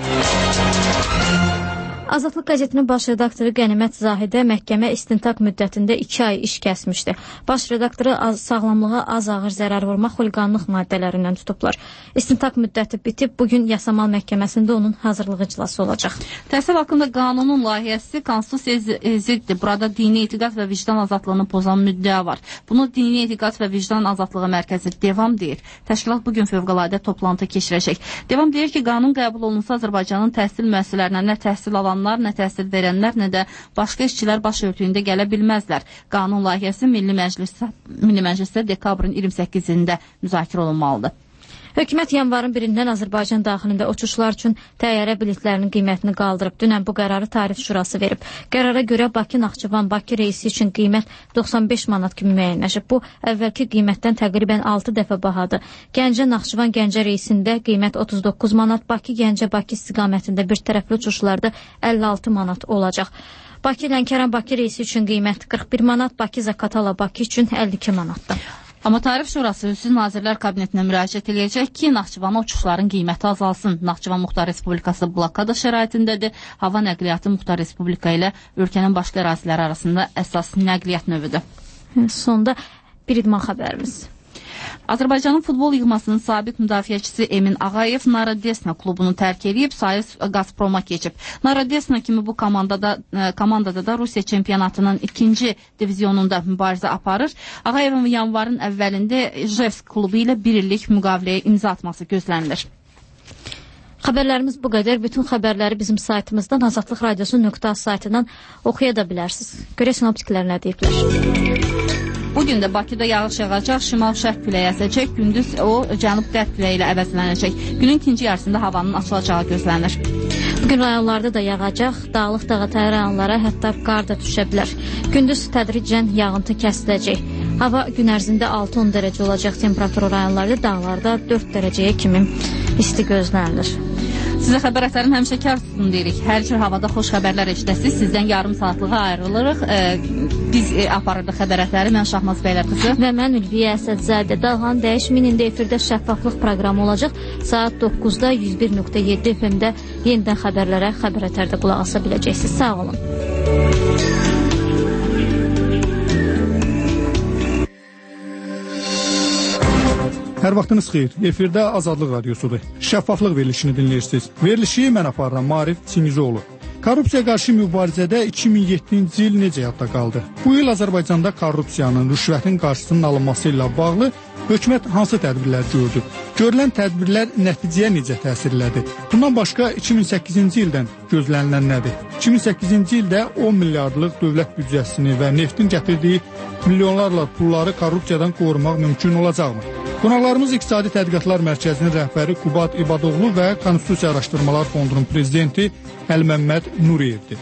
Azadlıq qəzetinin baş redaktoru Qənimət Zahidə məhkəmə istintaq müddətində iki ay iş kəsmişdi. Baş redaktoru az, sağlamlığa az ağır zərər vurma xuliqanlıq maddələrindən tutublar. İstintaq müddəti bitib, bugün Yasamal məhkəməsində onun hazırlığı iclası olacaq. Təhsil haqqında qanunun layihəsi konstitusiyaya ziddir. Burada dini etiqad və vicdan azadlığını pozan müddəa var. Bunu Dini Etiqad və Vicdan Azadlığı Mərkəzi Devam deyir. Təşkilat bugün fövqəladə toplantı keçirəcək. Devam deyir ki, qanun qəbul olunsa Azərbaycanın təhsil müəssisələrinə nə təhsil alan nə təhsil verənlər, nə də başqa işçilər baş örtüyündə gələ bilməzlər. Qanun layihəsi Milli Məclisdə, Milli Məclisdə dekabrın iyirmi səkkizində müzakirə olunmalıdır. Hökumət yanvarın birindən Azərbaycan daxilində uçuşlar üçün təyyarə biletlərinin qiymətini qaldırıb. Dünən bu qərarı Tarif Şurası verib. Qərara görə Bakı-Naxçıvan-Bakı reysi üçün qiymət doxsan beş manat kimi müəyyənləşib. Bu, əvvəlki qiymətdən təqribən altı dəfə bahadır. Gəncə-Naxçıvan-Gəncə reysində qiymət otuz doqquz manat, Bakı-Gəncə-Bakı istiqamətində bir tərəfli uçuşlarda əlli altı manat olacaq. Bakı-Lənkəran-Bakı reysi üçün qiymət qırx bir manat, Bakı-Zaqatala-Bakı üçün əlli iki manatdır. Amma Tarif Şurası Hüsnü Nazirlər Kabinetinə müraciət edəcək ki, Naxçıvana uçuşların qiyməti azalsın. Naxçıvan Muxtar Respublikası blokada şəraitindədir. Hava nəqliyyatı Muxtar Respublika ilə ölkənin başqa əraziləri arasında əsas nəqliyyat növüdür. Sonda bir idman xəbərimiz. Azərbaycanın futbol yığmasının sabiq müdafiəçisi Emin Ağayev Narodesna klubunu tərk edib, Sayız Gazproma keçib. Narodesna kimi bu komandada, komandada da Rusiya çempionatının ikinci divizionunda mübarizə aparır. Ağayevin yanvarın əvvəlində Ijevsk klubu ilə bir illik müqaviləyə imza atması gözlənilir. Xəbərlərimiz bu qədər. Bütün xəbərləri bizim saytımızdan azadlıq radiosu nöqtə az saytından oxuya da bilərsiniz. Görək sinoptiklər nə deyiblər. Bugün də Bakıda yağış yağacaq, şimal-şərq küləyi əsəcək, gündüz o cənub-qərb küləyi ilə əvəzlənəcək. Günün ikinci yarısında havanın açılacağı gözlənir. Bugün rayonlarda da yağacaq, dağlıq dağətəyi rayonlara hətta qar da düşə bilər. Gündüz tədricən yağıntı kəsiləcək. Hava gün ərzində altı on dərəcə olacaq, temperaturu rayonlarda, dağlarda dörd dərəcəyə kimi isti gözlənilir. Sizə xəbər əsərin həmişəkar tutun deyirik. Hər cür havada xoş xəbərlər eşidəsiniz. Sizdən yarım saatlığa ayrılırıq. Ee, biz e, aparırdıq xəbər əsəri. Mən Şahmaz Bəylər qızı. Və mən Ülviyə Əsədzadə. Dalğanı dəyişmin indi efirdə şəffaflıq proqramı olacaq. Saat doqquzda yüz bir nöqtə yeddi F M-də yenidən xəbərlərə xəbər ətərdə qulaq asa biləcəksiniz. Sağ olun. Hər vaxtınız xeyir. Efirdə Azadlıq Radiosudur. Şəffaflıq verilişini dinləyirsiniz. Verilişi mən aparıram Marif Çingizoğlu. Korrupsiya qarşı mübarizədə iki min yeddinci il necə yadda qaldı? Bu il Azərbaycanda korrupsiyanın, rüşvətin qarşısının alınması ilə bağlı hökumət hansı tədbirlər gördü? Görülən tədbirlər nəticəyə necə təsirlədi? Bundan başqa iki min səkkizinci ildən gözlənilən nədir? iki min səkkizinci ildə on milyardlıq dövlət büdcəsini və neftin gətirdiyi milyonlarla pulları korrupsiyadan qorumaq mümkün olacaqmı? Qonaqlarımız İqtisadi Tədqiqatlar Mərkəzinin rəhbəri Qubad İbadoğlu və Konstitusiya Araşdırmalar Fondunun prezidenti Əlməmməd Nuriyevdir.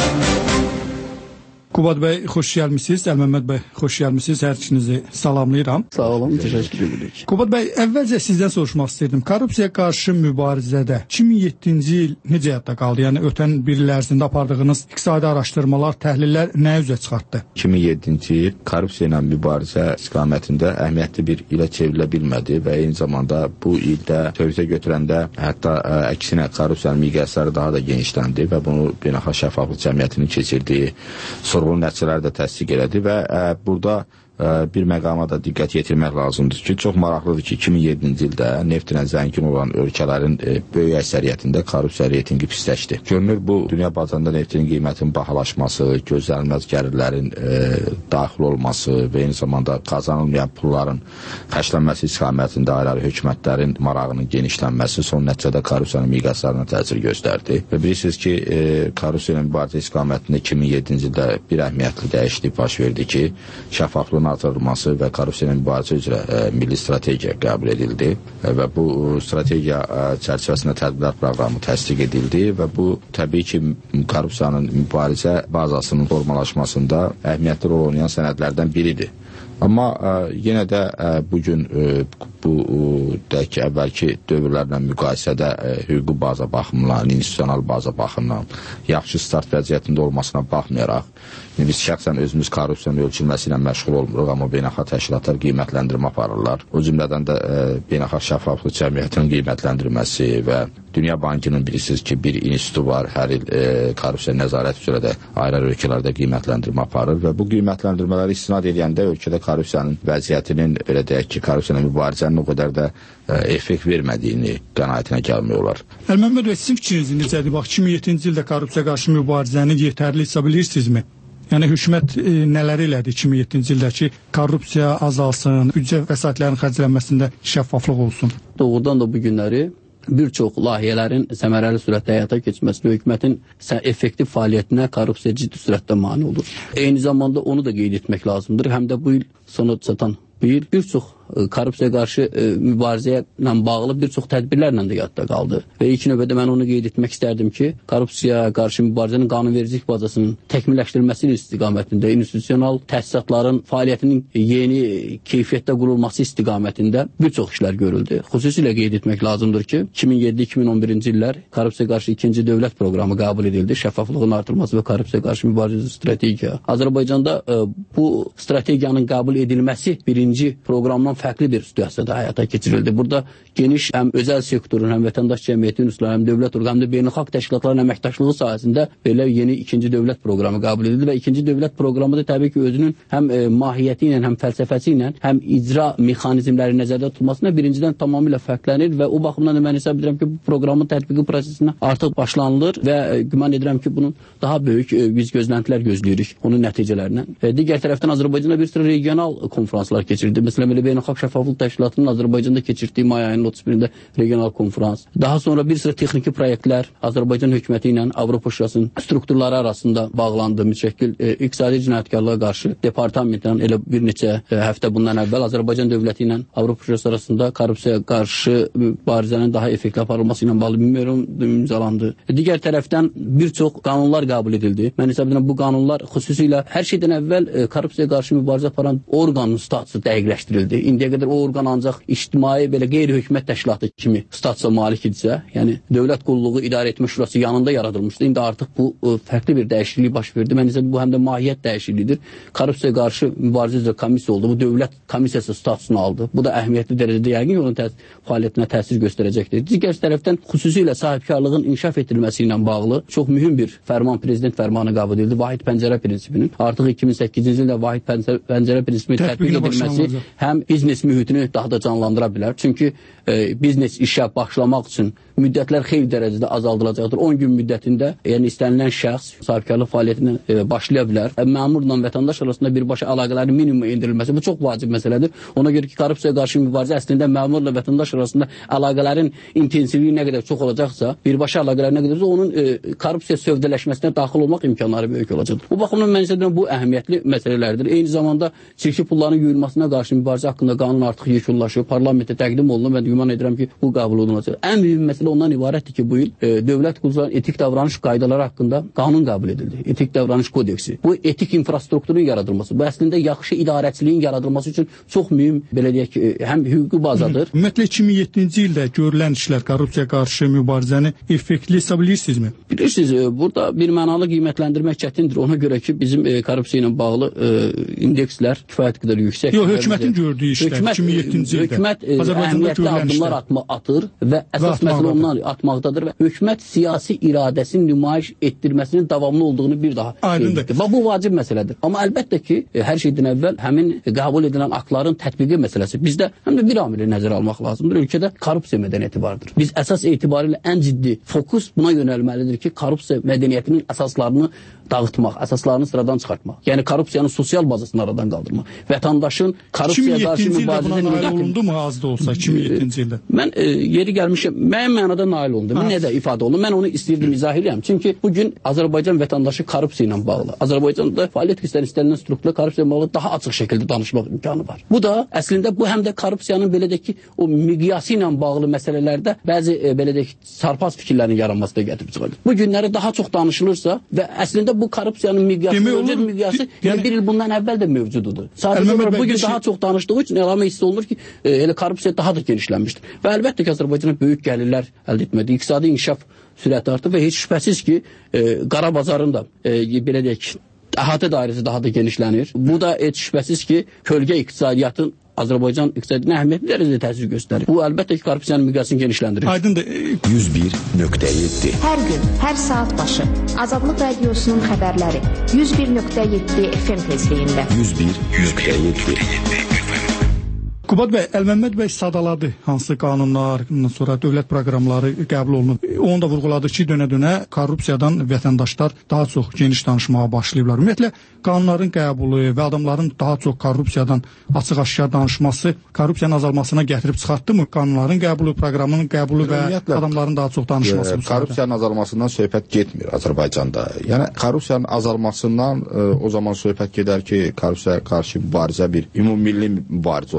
Qubad bəy, xoş gəlmisiniz. Əlməmməd bəy, xoş gəlmisiniz. Hər ikinizi salamlayıram. Sağ olun, təşəkkür edirik. Qubad bəy, əvvəlcə sizdən soruşmaq istəyirdim. Korrupsiya qarşı mübarizədə iki min yeddinci il necə yadda qaldı? Yəni ötən bir il ərzində apardığınız iqtisadi araşdırmalar, təhlillər nə üzə çıxartdı? iki min yeddinci il korrupsiya ilə mübarizə istiqamətində əhəmiyyətli bir ilə çevrilə bilmədi və eyni zamanda bu ildə tövzə götürəndə hətta ə, əksinə korrupsiyanın miqyasları daha da genişləndi və bunu beynəlxalq şəffaflıq cəmiyyətinin keçirdiyi sorğunun nəticələri də təsdiq elədi və ə, burada ə, bir məqama da diqqət yetirmək lazımdır ki, çox maraqlıdır ki, iki min yeddinci ildə neftlə zəngin olan ölkələrin ə, böyük əksəriyyətində korrupsiya reytingi pisləşdi. Görünür, bu dünya bazarında neftin qiymətinin bahalaşması, gözlənilməz gəlirlərin ə, daxil olması və eyni zamanda qazanılmayan pulların xərclənməsi istiqamətində ayrı hökumətlərin marağının genişlənməsi son nəticədə korrupsiyanın miqyaslarına təsir göstərdi. Və bilirsiniz ki, e, korrupsiya ilə mübarizə istiqamətində iki min yeddinci ildə bir əhəmiyyətli dəyişiklik baş verdi ki, şəffaflığın artırılması və korrupsiya ilə mübarizə üzrə e, milli strategiya qəbul edildi e, və bu strategiya e, çərçivəsində tədbirlər proqramı təsdiq edildi və bu təbii ki, korrupsiyanın mübarizə bazasının formalaşmasında əhəmiyyətli rol oynayan sənədlərdən biridir. Amma ə, yenə də ə, bugün ə, bu deyək ki, əvvəlki dövrlərlə müqayisədə ə, hüquqi baza baxımından, institusional baza baxımından yaxşı start vəziyyətində olmasına baxmayaraq, biz şəxsən özümüz korrupsiyanın ölçülməsi ilə məşğul olmuruq, amma beynəlxalq təşkilatlar qiymətləndirmə aparırlar. O cümlədən də ə, beynəlxalq şəffaflıq cəmiyyətinin qiymətləndirməsi və Dünya Bankının bilirsiniz ki, bir institutu var, hər il e, korrupsiya nəzarət üzrə də ayrı ölkələrdə qiymətləndirmə aparır və bu qiymətləndirmələri istinad edəndə ölkədə korrupsiyanın vəziyyətinin, belə deyək ki, korrupsiyanın mübarizənin o qədər də e, effekt vermədiyini qənaətinə gəlmək olar. Əlməmməd bəy, sizin fikriniz necədir? Bax, iki min yeddinci ildə korrupsiya qarşı mübarizəni yetərli hesab edirsinizmi? Yəni hökumət e, nələr elədi iki min yeddinci ildə ki, korrupsiya azalsın, büdcə vəsaitlərin xərclənməsində şəffaflıq olsun? Doğrudan da bu günləri bir çox layihələrin səmərəli sürətdə həyata keçməsi və hökumətin effektiv fəaliyyətinə korrupsiya ciddi sürətdə mane olur. Eyni zamanda onu da qeyd etmək lazımdır. Həm də bu il sona çatan bu il bir çox korrupsiya qarşı e, mübarizəyə ilə bağlı bir çox tədbirlərlə də yadda qaldı. Və ilk növbədə mən onu qeyd etmək istərdim ki, korrupsiya qarşı mübarizənin qanunvericilik bazasının təkmilləşdirilməsi istiqamətində, institusional təsisatların fəaliyyətinin yeni keyfiyyətdə qurulması istiqamətində bir çox işlər görüldü. Xüsusilə qeyd etmək lazımdır ki, iki min yeddi iki min on birinci illər korrupsiya qarşı ikinci dövlət proqramı qəbul edildi. Şəffaflığın artırılması və korrupsiya qarşı mübarizə strategiya. Azərbaycanda e, bu strategiyanın qəbul edilməsi birinci proqramdan fərqli bir situasiyada həyata keçirildi. Burada geniş həm özəl sektorun, həm vətəndaş cəmiyyəti üzvləri, həm dövlət orqanı, həm də beynəlxalq təşkilatların əməkdaşlığı sahəsində belə yeni ikinci dövlət proqramı qəbul edildi və ikinci dövlət proqramı da təbii ki, özünün həm e, mahiyyəti ilə, həm fəlsəfəsi ilə, həm icra mexanizmləri nəzərdə tutulmasına birincidən tamamilə fərqlənir və o baxımdan da mən hesab edirəm ki, bu proqramın tətbiqi prosesinə artıq başlanılır və e, güman edirəm ki, bunun daha böyük e, biz gözləntilər gözləyirik onun nəticələrindən. E, digər tərəfdən Azərbaycanda bir sıra regional konferanslar keçirildi. Məsələn, belə Beynəlxalq Şəffaflıq Təşkilatının Azərbaycanda keçirdiyi may ayının otuz birində regional konferans. Daha sonra bir sıra texniki proyektlər Azərbaycan hökuməti ilə Avropa Şurasının strukturları arasında bağlandı. Mütşəkkil e, iqtisadi cinayətkarlığa qarşı departamentdən elə bir neçə e, həftə bundan əvvəl Azərbaycan dövləti ilə Avropa Şurası arasında korrupsiya qarşı mübarizənin daha effektiv aparılması ilə bağlı memorandum imzalandı. E, digər tərəfdən bir çox qanunlar qəbul edildi. Mən hesab edirəm bu qanunlar xüsusilə hər şeydən əvvəl e, korrupsiya qarşı mübarizə aparan orqanın statusu dəqiqləşdirildi. İndiyə qədər o orqan ancaq ictimai belə qeyri-hökumət təşkilatı kimi statusa malik idisə, yəni Dövlət Qulluğu İdarə Etmə Şurası yanında yaradılmışdı. İndi artıq bu ə, fərqli bir dəyişiklik baş verdi. Mən isə bu həm də mahiyyət dəyişikliyidir. Korrupsiya qarşı mübarizə üzrə komissiya oldu. Bu dövlət komissiyası statusunu aldı. Bu da əhəmiyyətli dərəcədə yəqin onun tə fəaliyyətinə təsir göstərəcəkdir. Digər tərəfdən xüsusilə sahibkarlığın inkişaf etdirilməsi ilə bağlı çox mühüm bir fərman, prezident fərmanı qəbul edildi. Vahid pəncərə prinsipinin artıq iki min səkkizinci ildə vahid pəncərə prinsipinin tətbiq edilməsi həm biznes mühitini daha da canlandıra bilər. Çünki e, biznes işə başlamaq üçün müddətlər xeyli dərəcədə azaldılacaqdır. on gün müddətində, yəni istənilən şəxs sahibkarlıq fəaliyyətinə e, başlaya bilər. E, məmurla vətəndaş arasında birbaşa əlaqələrin minimuma endirilməsi bu çox vacib məsələdir. Ona görə ki, korrupsiya qarşı mübarizə əslində məmurla vətəndaş arasında əlaqələrin intensivliyi nə qədər çox olacaqsa, birbaşa əlaqələr nə qədərsə onun e, korrupsiya sövdələşməsinə daxil olmaq imkanları böyük olacaqdır. Bu baxımdan mən isə bu əhəmiyyətli məsələlərdir. Eyni zamanda çirki pulların yuyulmasına qarşı mübarizə haqqında qanun artıq yekunlaşıb, parlamentə təqdim olunub və güman edirəm ki, bu qəbul olunacaq. Ən mühüm məsələ ondan ibarətdir ki, bu il e, dövlət qulluqlarının etik davranış qaydaları haqqında qanun qəbul edildi. Etik davranış kodeksi. Bu etik infrastrukturun yaradılması, bu əslində yaxşı idarəçiliyin yaradılması üçün çox mühüm, belə deyək ki, həm hüquqi bazadır. Ümumiyyətlə iki min yeddinci ildə görülən işlər korrupsiya qarşı mübarizəni effektli hesab edirsinizmi? Bilirsiniz, e, burada bir mənalı qiymətləndirmək çətindir. Ona görə ki, bizim e, korrupsiya ilə bağlı e, indekslər kifayət qədər yüksək. Yox, hökumətin gördüyü işlər hökumət, iki min yeddinci ildə. Hökumət e, əhəmiyyətli addımlar atma, atır və əsas məsələ ondan atmaqdadır və hökumət siyasi iradəsini nümayiş etdirməsinin davamlı olduğunu bir daha aydındır. Və bu vacib məsələdir. Amma əlbəttə ki, hər şeydən əvvəl həmin qəbul edilən aktların tətbiqi məsələsi. Bizdə həm də bir amili nəzərə almaq lazımdır. Ölkədə korrupsiya mədəniyyəti vardır. Biz əsas etibarilə ən ciddi fokus buna yönəlməlidir ki, korrupsiya mədəniyyətinin əsaslarını dağıtmaq, əsaslarını sıradan çıxartmaq. Yəni korrupsiyanın sosial bazasını aradan qaldırmaq. Vətəndaşın korrupsiya qarşı mübarizədə nail olundu mu az da olsa iki min yeddinci ildə? Mən e, yeri gəlmişəm, müəyyən mənada nail olundum. Nə də ifadə olundu? Mən onu istəyirdim izah edeyim. Çünki bu gün Azərbaycan vətəndaşı korrupsiya ilə bağlı. Azərbaycanda fəaliyyət göstərən istənilən strukturla korrupsiya ilə bağlı daha açıq şəkildə danışmaq imkanı var. Bu da əslində bu həm də korrupsiyanın belə deyək ki, o miqyası ilə bağlı məsələlərdə bəzi e, belə deyək sarpas fikirlərin yaranmasına gətirib çıxarır. Bu günləri daha çox danışılırsa və əslində bu korrupsiyanın miqyası, mövcud miqyası yəni, bir il bundan əvvəl də mövcududur. Sadəcə olaraq bu gün daha çox danışdığı üçün əlavə hiss olunur ki, e, elə korrupsiya daha da genişlənmişdir. Və əlbəttə ki, Azərbaycana böyük gəlirlər əldə etmədi. İqtisadi inkişaf sürəti artıb və heç şübhəsiz ki, e, qara bazarın da e, belə deyək ki, əhatə dairəsi daha da genişlənir. Bu da heç şübhəsiz ki, kölgə iqtisadiyyatın Azərbaycan iqtisadiyyatına əhəmiyyətli dərəcədə təsir göstərir. Bu əlbəttə ki, korrupsiyanın miqyasını genişləndirir. Aydındır. yüz bir nöqtə yeddi. Hər gün, hər saat başı Azadlıq Radiosunun xəbərləri yüz bir nöqtə yeddi F M tezliyində. yüz bir nöqtə yeddi. Qubad bəy, Əlməmməd bəy sadaladı hansı qanunlar, sonra dövlət proqramları qəbul olunub. Onu da vurğuladı ki, dönə-dönə korrupsiyadan vətəndaşlar daha çox geniş danışmağa başlayıblar. Ümumiyyətlə, qanunların qəbulu və adamların daha çox korrupsiyadan açıq-aşkar danışması korrupsiyanın azalmasına gətirib çıxartdı mı? Qanunların qəbulu, proqramının qəbulu və adamların daha çox danışması. E, korrupsiyanın azalmasından söhbət getmir Azərbaycanda. Yəni, korrupsiyanın azalmasından e, o zaman söhbət gedər ki, korrupsiyaya qarşı mübarizə bir ümummilli mübarizə olar. Bunu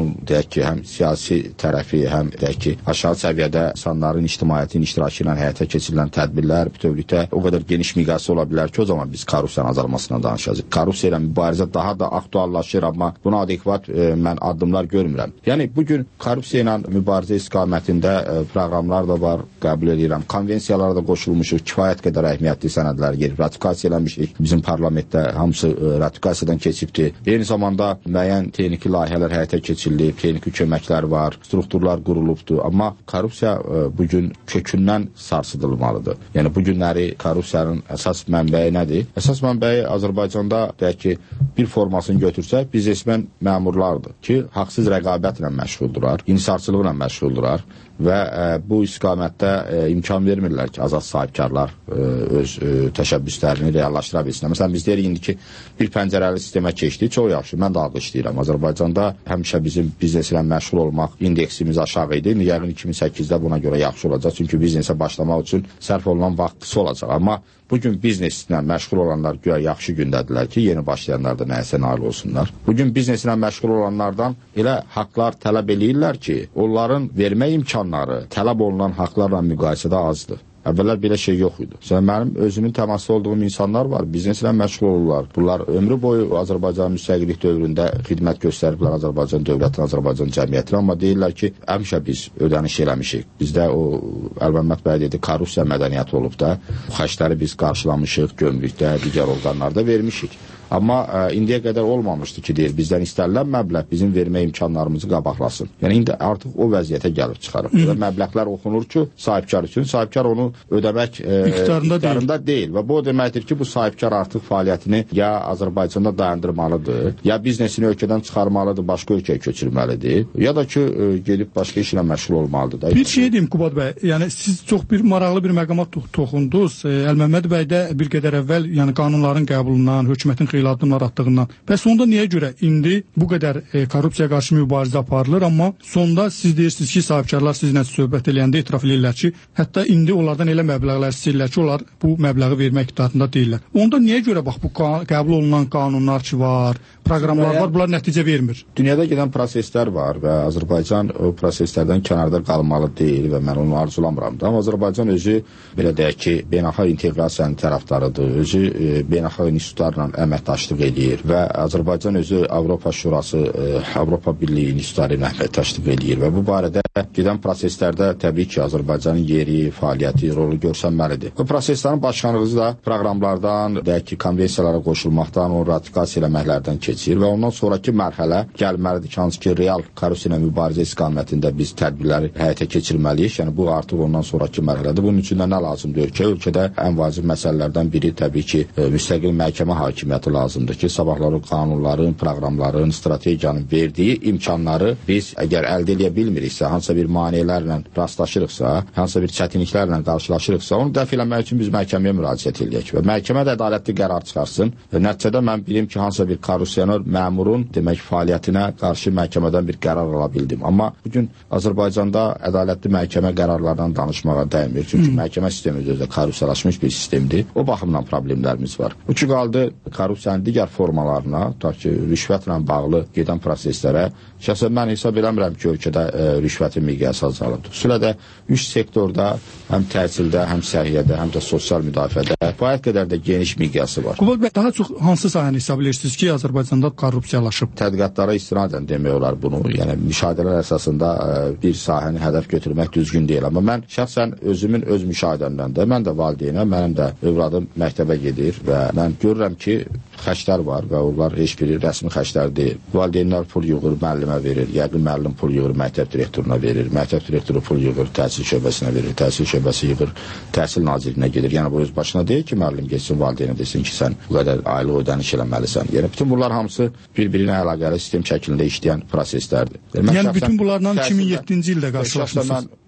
bunun deyək ki, həm siyasi tərəfi, həm deyək ki, aşağı səviyyədə insanların ictimaiyyətin iştirakı ilə həyata keçirilən tədbirlər bütövlükdə o qədər geniş miqyaslı ola bilər ki, o zaman biz korrupsiyanın azalmasından danışacağıq. Korrupsiya ilə mübarizə daha da aktuallaşır, amma buna adekvat e, mən addımlar görmürəm. Yəni bugün korrupsiya ilə mübarizə istiqamətində e, proqramlar da var, qəbul edirəm. Konvensiyalara da qoşulmuşuq, kifayət qədər əhəmiyyətli sənədlər gəlib, ratifikasiya eləmişik. Bizim parlamentdə hamısı e, ratifikasiyadan keçibdir. Eyni zamanda müəyyən texniki layihələr həyata keçirilib, texniki köməklər var, strukturlar qurulubdur. Amma korrupsiya e, bugün kökündən sarsıdılmalıdır. Yəni bu günləri korrupsiyanın əsas mənbəyi nədir? Əsas mənbəyi Azərbaycanda deyək ki, bir formasını götürsək, biznesmen məmurlardır ki, haqsız rəqabətlə məşğuldurlar, inhisarçılıqla məşğuldurlar və e, bu istiqamətdə e, imkan vermirlər ki, azad sahibkarlar e, öz e, təşəbbüslərini reallaşdıra bilsinlər. Məsələn, biz deyirik indi ki, bir pəncərəli sistemə keçdik, çox yaxşı, mən də alqışlayıram. Azərbaycanda həmişə bizim bizneslə məşğul olmaq indeksimiz aşağı idi. İndi yəqin iki min səkkizdə buna görə yaxşı olacaq, çünki biznesə başlamaq üçün sərf olunan vaxt qısa olacaq. Amma bugün bizneslə məşğul olanlar güya yaxşı gündədirlər ki, yeni başlayanlar da nəyəsə nail olsunlar. Bugün bizneslə məşğul olanlardan elə haqlar tələb eləyirlər ki, onların vermə imkanları tələb olunan haqlarla müqayisədə azdır. Əvvəllər belə şey yox idi. Məsələn, mənim özümün təmasda olduğum insanlar var, bizneslə məşğul olurlar. Bunlar ömrü boyu Azərbaycan müstəqillik dövründə xidmət göstəriblər Azərbaycan dövlətinə, Azərbaycan cəmiyyətinə, amma deyirlər ki, həmişə biz ödəniş eləmişik. Bizdə o, Əlməmməd bəy dedi, korrupsiya mədəniyyəti olub da, bu xərcləri biz qarşılamışıq, gömrükdə, digər orqanlarda vermişik. Amma ə, indiyə qədər olmamışdı ki, deyir, bizdən istənilən məbləğ bizim vermə imkanlarımızı qabaqlasın. Yəni, indi artıq o vəziyyətə gəlib çıxarıb. Və məbləğlər oxunur ki, sahibkar üçün, sahibkar onu ödəmək e, iqtidarında, iqtidarında deyil. deyil. Və bu o deməkdir ki, bu sahibkar artıq fəaliyyətini ya Azərbaycanda dayandırmalıdır, ya biznesini ölkədən çıxarmalıdır, başqa ölkəyə köçürməlidir, ya da ki, e, gedib başqa işlə məşğul olmalıdır. Da. Bir şey deyim, Qubad bəy, yəni siz çox bir maraqlı bir məqama toxundunuz. E, Əlməmməd bəy də bir qədər əvvəl yəni qanunların qəbulundan, hökumətin xeyli addımlar atdığından. Bəs onda niyə görə indi bu qədər e, korrupsiya qarşı mübarizə aparılır, amma sonda siz deyirsiniz ki, sahibkarlar sizinlə söhbət eləyəndə etiraf edirlər ki, hətta indi onlardan elə məbləğlər istəyirlər ki, onlar bu məbləği vermək iqtidarında deyirlər. Onda niyə görə bax bu qəbul olunan qanunlar ki var, proqramlar var, bunlar nəticə vermir? Dünyada gedən proseslər var və Azərbaycan o proseslərdən kənarda qalmalı deyil və mən onu arzulamıram da. Amma Azərbaycan özü, belə deyək ki, beynəlxalq inteqrasiyanın tərəfdarıdır, özü e, beynəlxalq institutlarla əməkdaşlıq edir və Azərbaycan özü Avropa Şurası, e, Avropa Birliyi institutları ilə əməkdaşlıq edir və bu barədə gedən proseslərdə təbii ki, Azərbaycanın yeri, fəaliyyəti, rolu görsənməlidir. Bu proseslərin başlanğıcı da proqramlardan, deyək ki, konvensiyalara qoşulmaqdan, o ratifikasiya eləməklərdən keçir və ondan sonraki mərhələ gəlməlidir ki, hansı ki, real korrupsiya ilə mübarizə istiqamətində biz tədbirləri həyata keçirməliyik. Yəni bu artıq ondan sonraki mərhələdir. Bunun üçün də nə lazımdır ki, ölkədə ən vacib məsələlərdən biri təbii ki, müstəqil məhkəmə hakimiyyəti lazımdır ki, sabahları qanunların, proqramların, strategiyanın verdiyi imkanları biz əgər əldə edə bilmiriksə, hansısa bir maneələrlə rastlaşırıqsa, hansısa bir çətinliklərlə qarşılaşırıqsa, onu dəf eləmək üçün biz məhkəməyə müraciət edək və məhkəmə də ədalətli qərar çıxarsın. Və nəticədə mən bilim ki, hansısa bir korrupsioner məmurun demək fəaliyyətinə qarşı məhkəmədən bir qərar ala bildim. Amma bugün Azərbaycanda ədalətli məhkəmə qərarlardan danışmağa dəymir. Çünki hmm. məhkəmə sistemi özü də korrupsiyalaşmış bir sistemdir. O baxımdan problemlərimiz var. Bu ki qaldı korrupsiyanın digər formalarına, ta ki, rüşvətlə bağlı gedən proseslərə. Şəxsən mən hesab eləmirəm ki, ölkədə e, rüşvətin miqyası azalıb. Xüsusilə də üç sektorda, həm təhsildə, həm səhiyyədə, həm də sosial müdafiədə kifayət qədər də geniş miqyası var. Qubad bəy, daha çox hansı sahəni hesab edirsiniz ki, Azərbaycanda korrupsiyalaşıb? Tədqiqatlara istinadən demək olar bunu. Yəni müşahidələr əsasında e, bir sahəni hədəf götürmək düzgün deyil. Amma mən şəxsən özümün öz müşahidəmdən də, mən də valideynəm, mənim də övladım məktəbə gedir və mən görürəm ki, xərclər var və onlar heç biri rəsmi xərclər deyil. Valideynlər pul yığır, müəllimə verir, yəqin müəllim pul yığır, məktəb direktoruna verir, məktəb direktoru pul yığır, təhsil şöbəsinə verir, təhsil şöbəsi yığır, təhsil nazirliyinə gedir. Yəni bu öz başına deyil ki, müəllim geçsin valideynə desin ki, sən bu qədər aylıq ödəniş eləməlisən. Yəni bütün bunlar hamısı bir-birinə əlaqəli sistem şəklində işləyən proseslərdir. Yəni, yəni bütün bunlarla iki min yeddinci ildə qarşılaşmışsınız. Mən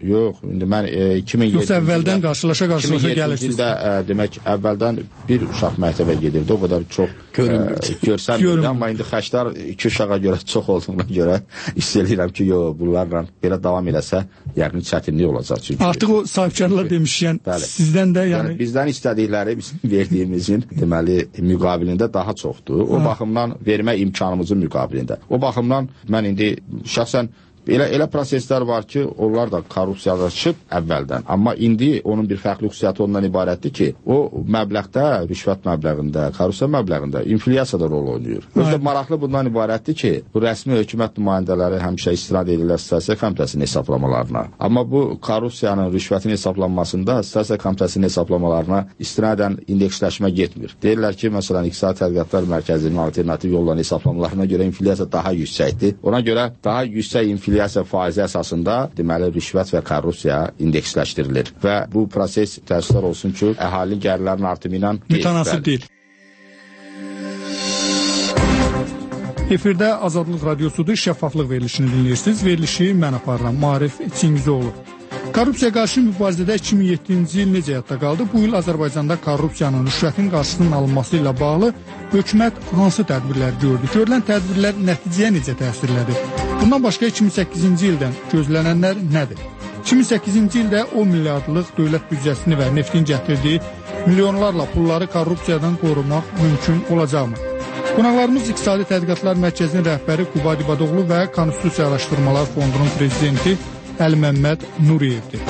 Yox, indi mən e, iki min yeddinci Yoxsa əvvəldən qarşılaşa-qarşılaşa gəlirsiniz. ildə e, demək əvvəldən bir uşaq məktəbə gedirdi, o qədər çox e, görsənmirdi, amma indi xərclər iki uşağa görə çox olduğuna görə hiss edirəm ki, yox, bunlarla belə davam eləsə, yəqin çətinlik olacaq. Çünki artıq o sahibkarlar demişkən, bəli, sizdən də yəni... yəni bizdən istədikləri bizim verdiyimizin deməli müqabilində daha çoxdur. O ha. baxımdan vermə imkanımızın müqabilində. O baxımdan mən indi şəxsən Elə, elə proseslər var ki, onlar da korrupsiyalaşıb əvvəldən. Amma indi onun bir fərqli xüsusiyyəti ondan ibarətdir ki, o məbləğdə, rüşvət məbləğində, korrupsiya məbləğində inflyasiyada rol oynayır. Özdə maraqlı bundan ibarətdir ki, bu rəsmi hökumət nümayəndələri həmişə istinad edirlər Statistiqa Komitəsinin hesablamalarına. Amma bu korrupsiyanın, rüşvətin hesablanmasında Statistiqa Komitəsinin hesablamalarına istinadən indeksləşmə getmir. Deyirlər ki, məsələn, İqtisadi Tədqiqatlar Mərkəzinin alternativ yolların hesablamalarına görə inflyasiya daha yüksəkdir. Ona görə daha yüksək inflyasiya İnflyasiya faizi əsasında deməli rüşvət və korrupsiya indeksləşdirilir və bu proses təəssüflər olsun ki, əhalinin gəlirlərinin artımı ilə mütənasib deyil. Efirdə Azadlıq Radiosudur, şəffaflıq verilişini dinləyirsiniz. Verilişi mən aparıram, Maarif Çingizoğlu. Korrupsiya qarşı mübarizədə iki min yeddinci il necə həyatda qaldı? Bu il Azərbaycanda korrupsiyanın, rüşvətin qarşısının alınması ilə bağlı hökumət hansı tədbirlər gördü? Görülən tədbirlər nəticəyə necə təsirlədi? Bundan başqa iki min səkkizinci ildən gözlənənlər nədir? iki min səkkizinci ildə on milyardlıq dövlət büdcəsini və neftin gətirdiyi milyonlarla pulları korrupsiyadan qorumaq mümkün olacaqmı? Qonaqlarımız İqtisadi Tədqiqatlar Mərkəzinin rəhbəri Qubad İbadoğlu və Konstitusiya Araşdırmalar Fondunun prezidenti Əli-Məmməd Nuriyevdir.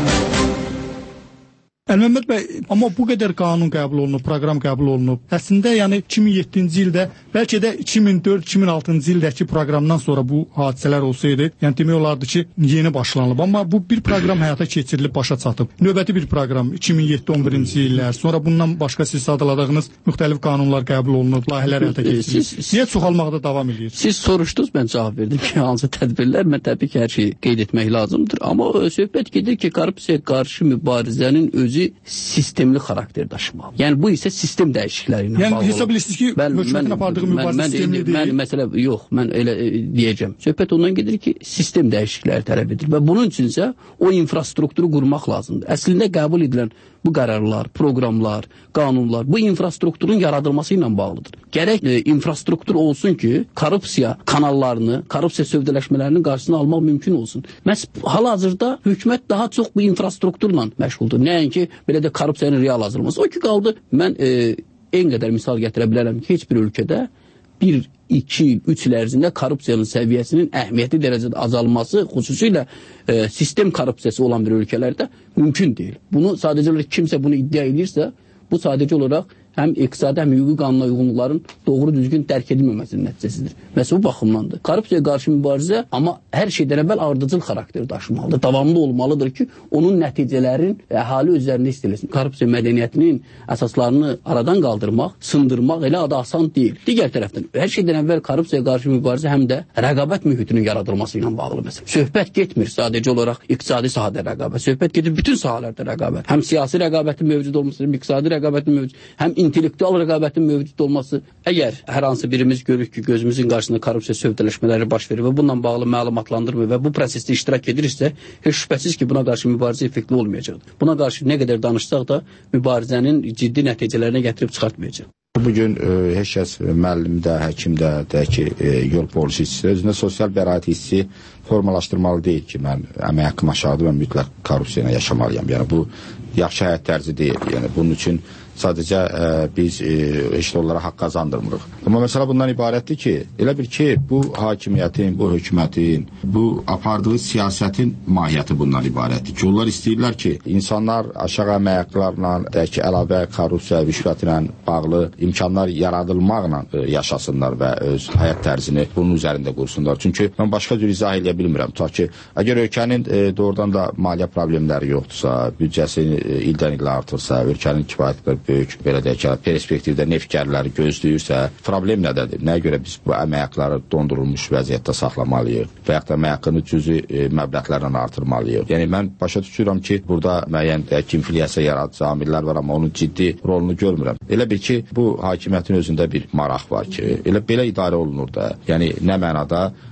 Əli-Məmməd bəy, amma bu qədər qanun qəbul olunub, proqram qəbul olunub. Əslində, yəni iki min yeddinci ildə, bəlkə də iki min dörd iki min altıncı ildəki proqramdan sonra bu hadisələr olsaydı, yəni demək olardı ki, yeni başlanılıb. Amma bu bir proqram həyata keçirilib, başa çatıb. Növbəti bir proqram iki min yeddi on birinci illər, sonra bundan başqa siz sadaladığınız müxtəlif qanunlar qəbul olunub, layihələr həyata keçirilib. Niyə çoxalmaqda davam edir? Siz soruşdunuz, mən cavab verdim ki, hansı tədbirlər, mən təbii ki, hər şeyi qeyd etmək lazımdır. Amma söhbət gedir ki, korrupsiyaya qarşı mübarizənin özü sistemli xarakter daşımalı. Yəni bu isə sistem dəyişiklikləri ilə yəni, bağlı. Yəni hesab edirsiniz ki, hökumətin apardığı mübarizə sistemli deyil. Mən məsələ yox, mən elə e, deyəcəm. Söhbət ondan gedir ki, sistem dəyişiklikləri tələb edir və bunun üçünsə o infrastrukturu qurmaq lazımdır. Əslində qəbul edilən bu qərarlar, proqramlar, qanunlar bu infrastrukturun yaradılması ilə bağlıdır. Gərək e, infrastruktur olsun ki, korrupsiya kanallarını, korrupsiya sövdələşmələrinin qarşısını almaq mümkün olsun. Məs hal-hazırda hökumət daha çox bu infrastrukturla məşğuldur. Nəinki belə də korrupsiyanın real azalması. O ki qaldı, mən e, en qədər misal gətirə bilərəm ki, heç bir ölkədə bir, iki, üç il ərzində korrupsiyanın səviyyəsinin əhəmiyyətli dərəcədə azalması, xüsusilə e, sistem korrupsiyası olan bir ölkələrdə mümkün deyil. Bunu sadəcə olaraq kimsə bunu iddia edirsə, bu sadəcə olaraq həm iqtisadi, həm hüquqi qanuna uyğunluqların doğru düzgün dərk edilməməsinin nəticəsidir. Məsələ bu baxımdandır. Korrupsiyaya qarşı mübarizə, amma hər şeydən əvvəl ardıcıl xarakter daşımalıdır. Davamlı olmalıdır ki, onun nəticələrin əhali özlərində hiss eləsin. Korrupsiya mədəniyyətinin əsaslarını aradan qaldırmaq, sındırmaq elə adı asan deyil. Digər tərəfdən, hər şeydən əvvəl korrupsiyaya qarşı mübarizə həm də rəqabət mühitinin yaradılması ilə bağlı məsələ. Söhbət getmir sadəcə olaraq iqtisadi sahədə rəqabət. Söhbət gedir bütün sahələrdə rəqabət. Həm siyasi rəqabətin mövcud olması, həm iqtisadi rəqabətin mövcud, həm intellektual rəqabətin mövcud olması. Əgər hər hansı birimiz görür ki, gözümüzün qarşısında korrupsiya sövdələşmələri baş verir və bununla bağlı məlumatlandırmır və bu prosesdə iştirak edirsə, heç şübhəsiz ki, buna qarşı mübarizə effektli olmayacaqdır. Buna qarşı nə qədər danışsaq da mübarizənin ciddi nəticələrinə gətirib çıxartmayacaq. Bugün e, heç kəs müəllim də, həkim də, deyək ki, e, yol polisi hissi, özündə sosial bəraət hissi formalaşdırmalı deyil ki, mən əmək haqqım aşağıdır, mən mütləq korrupsiyayla yaşamalıyam. Yəni bu yaxşı həyat tərzi deyil. Yəni bunun üçün sadəcə e, biz e, eşit olaraq haqq qazandırmırıq. Amma məsələ bundan ibarətdir ki, elə bir ki, bu hakimiyyətin, bu hökumətin, bu apardığı siyasətin mahiyyəti bundan ibarətdir ki, onlar istəyirlər ki, insanlar aşağı əmək haqqlarla, deyək ki, əlavə korrupsiya, rüşvətlə bağlı imkanlar yaradılmaqla e, yaşasınlar və öz həyat tərzini bunun üzərində qursunlar. Çünki mən başqa cür izah edə bilmirəm. Ta ki, əgər ölkənin e, doğrudan da maliyyə problemləri yoxdursa, büdcəsi e, ildən ilə artırsa, ölkənin kifayət böyük, belə deyək ki, perspektivdə neft gəlirləri gözləyirsə, problem nədədir? Nəyə görə biz bu əmək haqqları dondurulmuş vəziyyətdə saxlamalıyıq və yaxud da əmək haqqını cüzi e, məbləğlərlə artırmalıyıq? Yəni, mən başa düşürəm ki, burada müəyyən deyək, inflyasiya yaradıcı amillər var, amma onun ciddi rolunu görmürəm. Elə bil ki, bu hakimiyyətin özündə bir maraq var ki, elə belə idarə olunur da. Yəni, nə mənada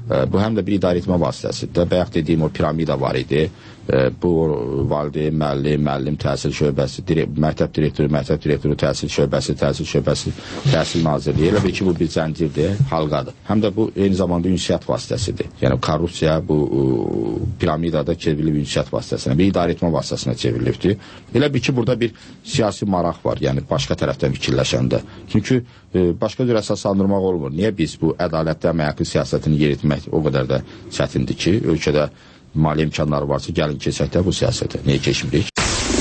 Bu həm də bir idarəetmə vasitəsidir. Bayaq dediyim o piramida var idi. Bu valideyn, müəllim, müəllim təhsil şöbəsi, məktəb direktoru, məktəb direktoru, təhsil şöbəsi, təhsil şöbəsi, təhsil nazirliyi. Elə bil ki, bu bir zəncirdir, halqadır. Həm də bu eyni zamanda ünsiyyət vasitəsidir. Yəni korrupsiya bu piramidada çevrilib ünsiyyət vasitəsinə, bir idarəetmə vasitəsinə çevrilibdir. Elə bil ki, burada bir siyasi maraq var, yəni başqa tərəfdən fikirləşəndə. Çünki başqa cür əsaslandırmaq olmur. Niyə biz bu ədalətli əmək haqqı siyasətini yeritmək o qədər də çətindir ki, ölkədə mali imkanları varsa gəlin keçək də bu siyasətə. Niyə keçmirik?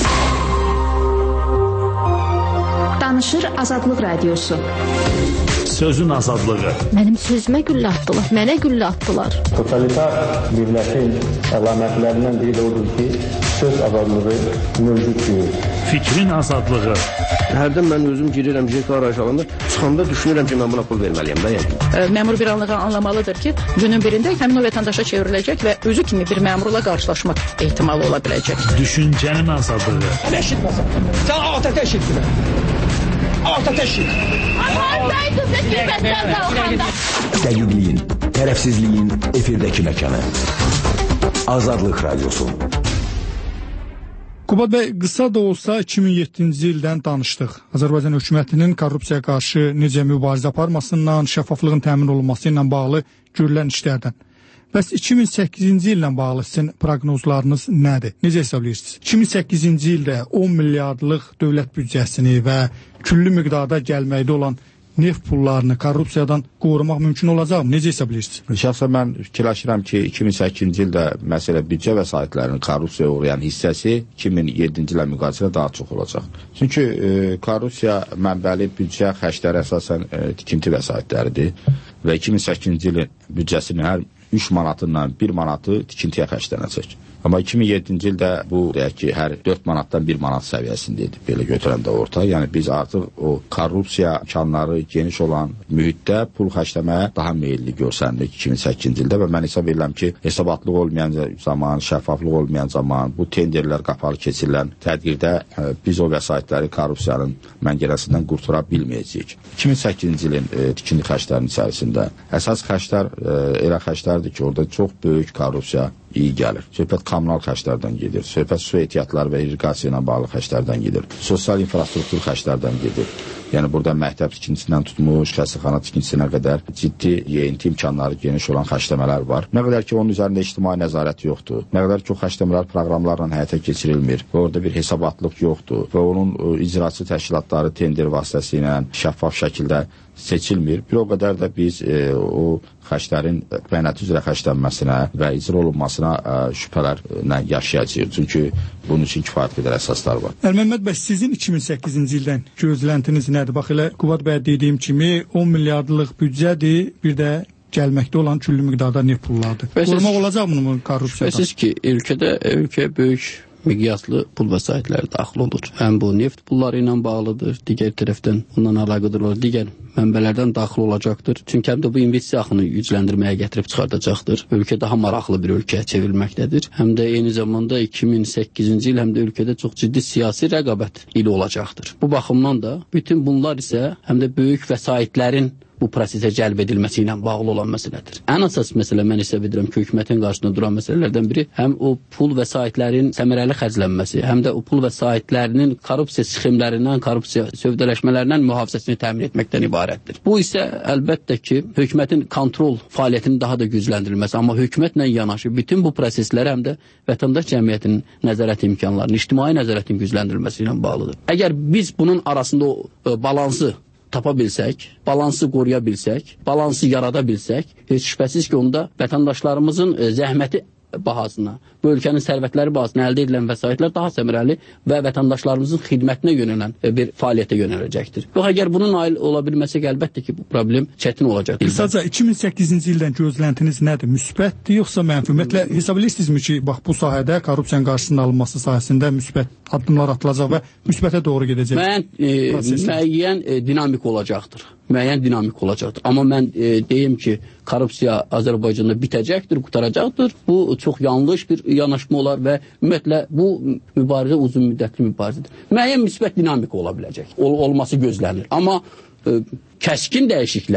Danışır Azadlıq Radiosu. Sözün azadlığı. Mənim sözümə güllə atdılar, mənə güllə atdılar. Totalitar birləşin əlamətlərindən biri də odur ki, söz azadlığı mövcud deyil. Fikrin azadlığı. Hərdən mən özüm girirəm J K arayış alanda, çıxanda düşünürəm ki, mən buna pul verməliyəm da yəni. Məmur bir anlığa anlamalıdır ki, günün birində həmin o vətəndaşa çevriləcək və özü kimi bir məmurla qarşılaşmaq ehtimalı ola biləcək. Düşüncənin azadlığı. Hələ eşitməsən, sən atətə eşitmə. Atətə eşit. Dəqiqliyin, tərəfsizliyin efirdəki məkanı. Azadlıq Radiosu. Qubad bəy, qısa da olsa iki min yeddinci ildən danışdıq. Azərbaycan hökumətinin korrupsiyaya qarşı necə mübarizə aparmasından, şəffaflığın təmin olunması ilə bağlı görülən işlərdən. Bəs iki min səkkizinci illə bağlı sizin proqnozlarınız nədir? Necə hesablayırsınız? iki min səkkizinci ildə on milyardlıq dövlət büdcəsini və küllü miqdarda gəlməkdə olan neft pullarını korrupsiyadan qorumaq mümkün olacaq mı? Necə hesablayırsınız? Şəxsən mən fikirləşirəm ki, iki min səkkizinci ildə məsələ büdcə vəsaitlərinin korrupsiyaya uğrayan hissəsi iki min yeddinci ilə müqayisədə daha çox olacaq. Çünki e, korrupsiya mənbəli büdcə xərcləri əsasən e, tikinti vəsaitləridir və iki min səkkizinci ilin büdcəsinin hər üç manatından bir manatı tikintiyə xərclənəcək. Amma iki min yeddinci ildə bu, deyək ki, hər dörd manatdan bir manat səviyyəsində idi, belə götürəndə orta. Yəni biz artıq o korrupsiya imkanları geniş olan mühitdə pul xərcləməyə daha meyilli görsəndik iki min səkkizinci ildə və mən hesab edirəm ki, hesabatlıq olmayan zaman, şəffaflıq olmayan zaman, bu tenderlər qapalı keçirilən tədbirdə e, biz o vəsaitləri korrupsiyanın məngənəsindən qurtara bilməyəcəyik. iki min səkkizinci ilin e, tikinti xərclərinin içərisində əsas xərclər e, elə xərclərdir ki, orada çox böyük korrupsiya iyi gəlir. Söhbət kommunal xərclərdən gedir. Söhbət su ehtiyatları və irriqasiya ilə bağlı xərclərdən gedir. Sosial infrastruktur xərclərdən gedir. Yəni burada məktəb tikintisindən tutmuş, xəstəxana tikintisinə qədər ciddi yeyinti imkanları geniş olan xərcləmələr var. Nə qədər ki, onun üzərində ictimai nəzarət yoxdur. Nə qədər ki, o xərcləmələr proqramlarla həyata keçirilmir və orada bir hesabatlıq yoxdur və onun icraçı təşkilatları tender vasitəsilə şəffaf şəkildə seçilmir. Bir o qədər də biz e, o xərclərin bəyanatı üzrə xərclənməsinə və icra olunmasına e, şübhələrlə yaşayacağıq. Çünki bunun üçün kifayət qədər əsaslar var. Əlməmməd bəy, sizin iki min səkkizinci ildən gözləntiniz nədir? Bax elə Qubad bəy dediyim kimi on milyardlıq büdcədir, bir də gəlməkdə olan küllü miqdarda neft pullardır. Qorumaq olacaq mı korrupsiyadan? Şübhəsiz ki, ölkədə ölkəyə böyük miqyaslı pul vəsaitləri daxil olur. Həm bu neft pulları ilə bağlıdır, digər tərəfdən ondan əlaqədar olan digər mənbələrdən daxil olacaqdır. Çünki həm də bu investisiya axını gücləndirməyə gətirib çıxardacaqdır. Ölkə daha maraqlı bir ölkəyə çevrilməkdədir. Həm də eyni zamanda iki min səkkizinci il həm də ölkədə çox ciddi siyasi rəqabət ili olacaqdır. Bu baxımdan da bütün bunlar isə həm də böyük vəsaitlərin bu prosesə cəlb edilməsi ilə bağlı olan məsələdir. Ən əsas məsələ mən hesab edirəm ki, hökumətin qarşısında duran məsələlərdən biri həm o pul vəsaitlərin səmərəli xərclənməsi, həm də o pul vəsaitlərinin korrupsiya sxemlərindən, korrupsiya sövdələşmələrindən mühafizəsini təmin etməkdən ibarətdir. Bu isə əlbəttə ki, hökumətin kontrol fəaliyyətinin daha da gücləndirilməsi, amma hökumətlə yanaşı bütün bu proseslər həm də vətəndaş cəmiyyətinin nəzarət imkanlarının, ictimai nəzarətin gücləndirilməsi ilə bağlıdır. Əgər biz bunun arasında o e, balansı tapa bilsək, balansı qoruya bilsək, balansı yarada bilsək, heç şübhəsiz ki, onda vətəndaşlarımızın e, zəhməti bahasına, bu ölkənin sərvətləri bahasına əldə edilən vəsaitlər daha səmərəli və vətəndaşlarımızın xidmətinə yönələn e, bir fəaliyyətə yönələcəkdir. Yox, əgər bunun nail ola bilməsək, əlbəttə ki, bu problem çətin olacaqdır. Qısaca iki min səkkizinci ildən gözləntiniz nədir? Müsbətdir, yoxsa mənfi? Ümumiyyətlə, hesab edirsinizmi ki, bax, bu sahədə korrupsiyanın qarşısının alınması sahəsində müsbət addımlar atılacaq və müsbətə doğru gedəcək? Müəyyən, e, müəyyən e, dinamik olacaqdır. Müəyyən dinamik olacaqdır. Amma mən e, deyim ki, korrupsiya Azərbaycanda bitəcəkdir, qutaracaqdır. Bu çox yanlış bir yanaşma olar və ümumiyyətlə bu mübarizə uzun müddətli mübarizədir. Müəyyən müsbət dinamika ola biləcək. Ol, olması gözlənilir. Amma e, kəskin dəyişikliklər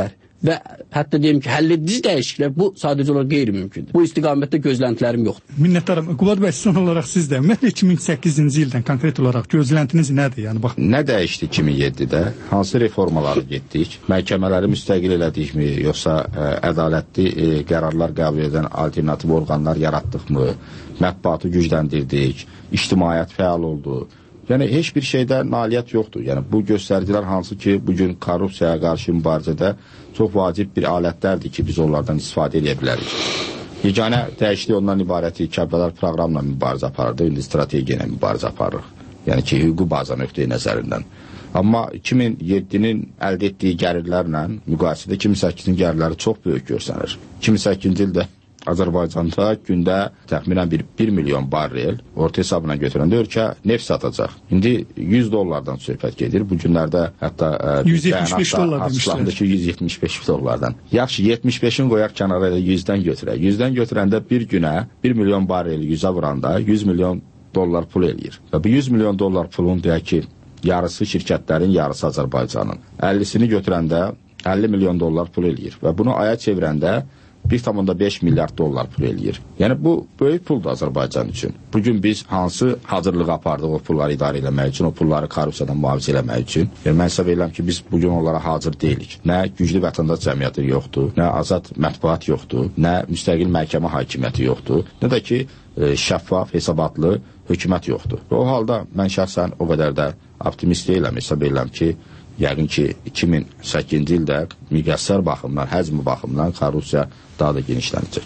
və hətta deyim ki, həlledici dəyişikliklər bu sadəcə olaraq qeyri-mümkündür. Bu istiqamətdə gözləntilərim yoxdur. Minnətdaram. Qubad bəy, son olaraq siz də ümumiyyətlə iki min səkkizinci ildən konkret olaraq gözləntiniz nədir? Yəni bax, nə dəyişdi iki min yeddidə? Hansı reformaları getdik? Məhkəmələri müstəqil elədikmi, yoxsa ə, ədalətli ə, qərarlar qəbul edən alternativ orqanlar yaratdıqmı? Mətbuatı gücləndirdik, ictimaiyyət fəal oldu. Yəni heç bir şeydə nailiyyət yoxdur. Yəni bu göstəricilər hansı ki, bugün korrupsiyaya qarşı mübarizədə çox vacib bir alətlərdir ki, biz onlardan istifadə edə bilərik. Yeganə dəyişiklik ondan ibarəti Kərbəlar proqramla mübarizə aparırdı, indi strategiya ilə mübarizə aparırıq. Yəni ki, hüquqi baza nöqteyi nəzərindən. Amma iki min yeddinin əldə etdiyi gəlirlərlə müqayisədə iki min səkkizin gəlirləri çox böyük görsənir. iki min səkkizinci ildə Azərbaycanda gündə təxminən bir, bir milyon barrel orta hesabına götürəndə ölkə neft satacaq. İndi yüz dollardan söhbət gedir. Bu günlərdə hətta yüz yetmiş beş dollar demişlər. ki, yüz yetmiş beş dollardan. Yaxşı, yetmiş beşin qoyaq kənara yüzdən götürək. yüzdən götürəndə bir günə bir milyon barrel yüzə vuranda yüz milyon dollar pul eləyir. Və bu yüz milyon dollar pulun deyək ki, yarısı şirkətlərin, yarısı Azərbaycanın. əllisini götürəndə əlli milyon dollar pul eləyir. Və bunu aya çevirəndə bir tam beş milyard dollar pul eləyir. Yəni bu böyük puldur Azərbaycan üçün. Bugün biz hansı hazırlığı apardıq o pulları idarə eləmək üçün, o pulları korrupsiyadan mühafizə eləmək üçün? Yəni mən hesab edirəm ki, biz bugün onlara hazır deyilik. Nə güclü vətəndaş cəmiyyəti yoxdur, nə azad mətbuat yoxdur, nə müstəqil məhkəmə hakimiyyəti yoxdur, nə də ki e, şəffaf, hesabatlı hökumət yoxdur. Və o halda mən şəxsən o qədər də optimist deyiləm, hesab edirəm ki, yəqin ki, iki min səkkizinci ildə miqyaslar baxımdan, həcmi baxımdan korrupsiya daha da genişlənəcək.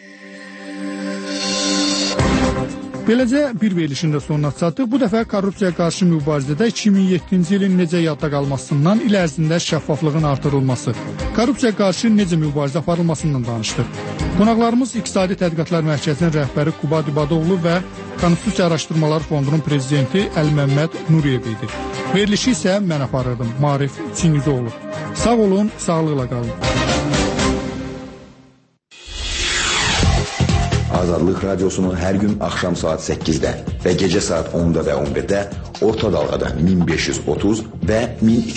Beləcə bir verilişin də sonuna çatdıq. Bu dəfə korrupsiyaya qarşı mübarizədə iki min yeddinci ilin necə yadda qalmasından, il ərzində şəffaflığın artırılması, korrupsiyaya qarşı necə mübarizə aparılmasından danışdıq. Qonaqlarımız İqtisadi Tədqiqatlar Mərkəzinin rəhbəri Qubad İbadoğlu və Konstitusiya Araşdırmaları Fondunun prezidenti Əl-Məmməd Nuriyev idi. Verilişi isə mən aparırdım, Marif Çingizoğlu. Sağ olun, sağlıqla qalın. Azadlıq Radiosunu hər gün axşam saat səkkizdə və gecə saat onda və on birdə orta dalğada min beş yüz otuz və min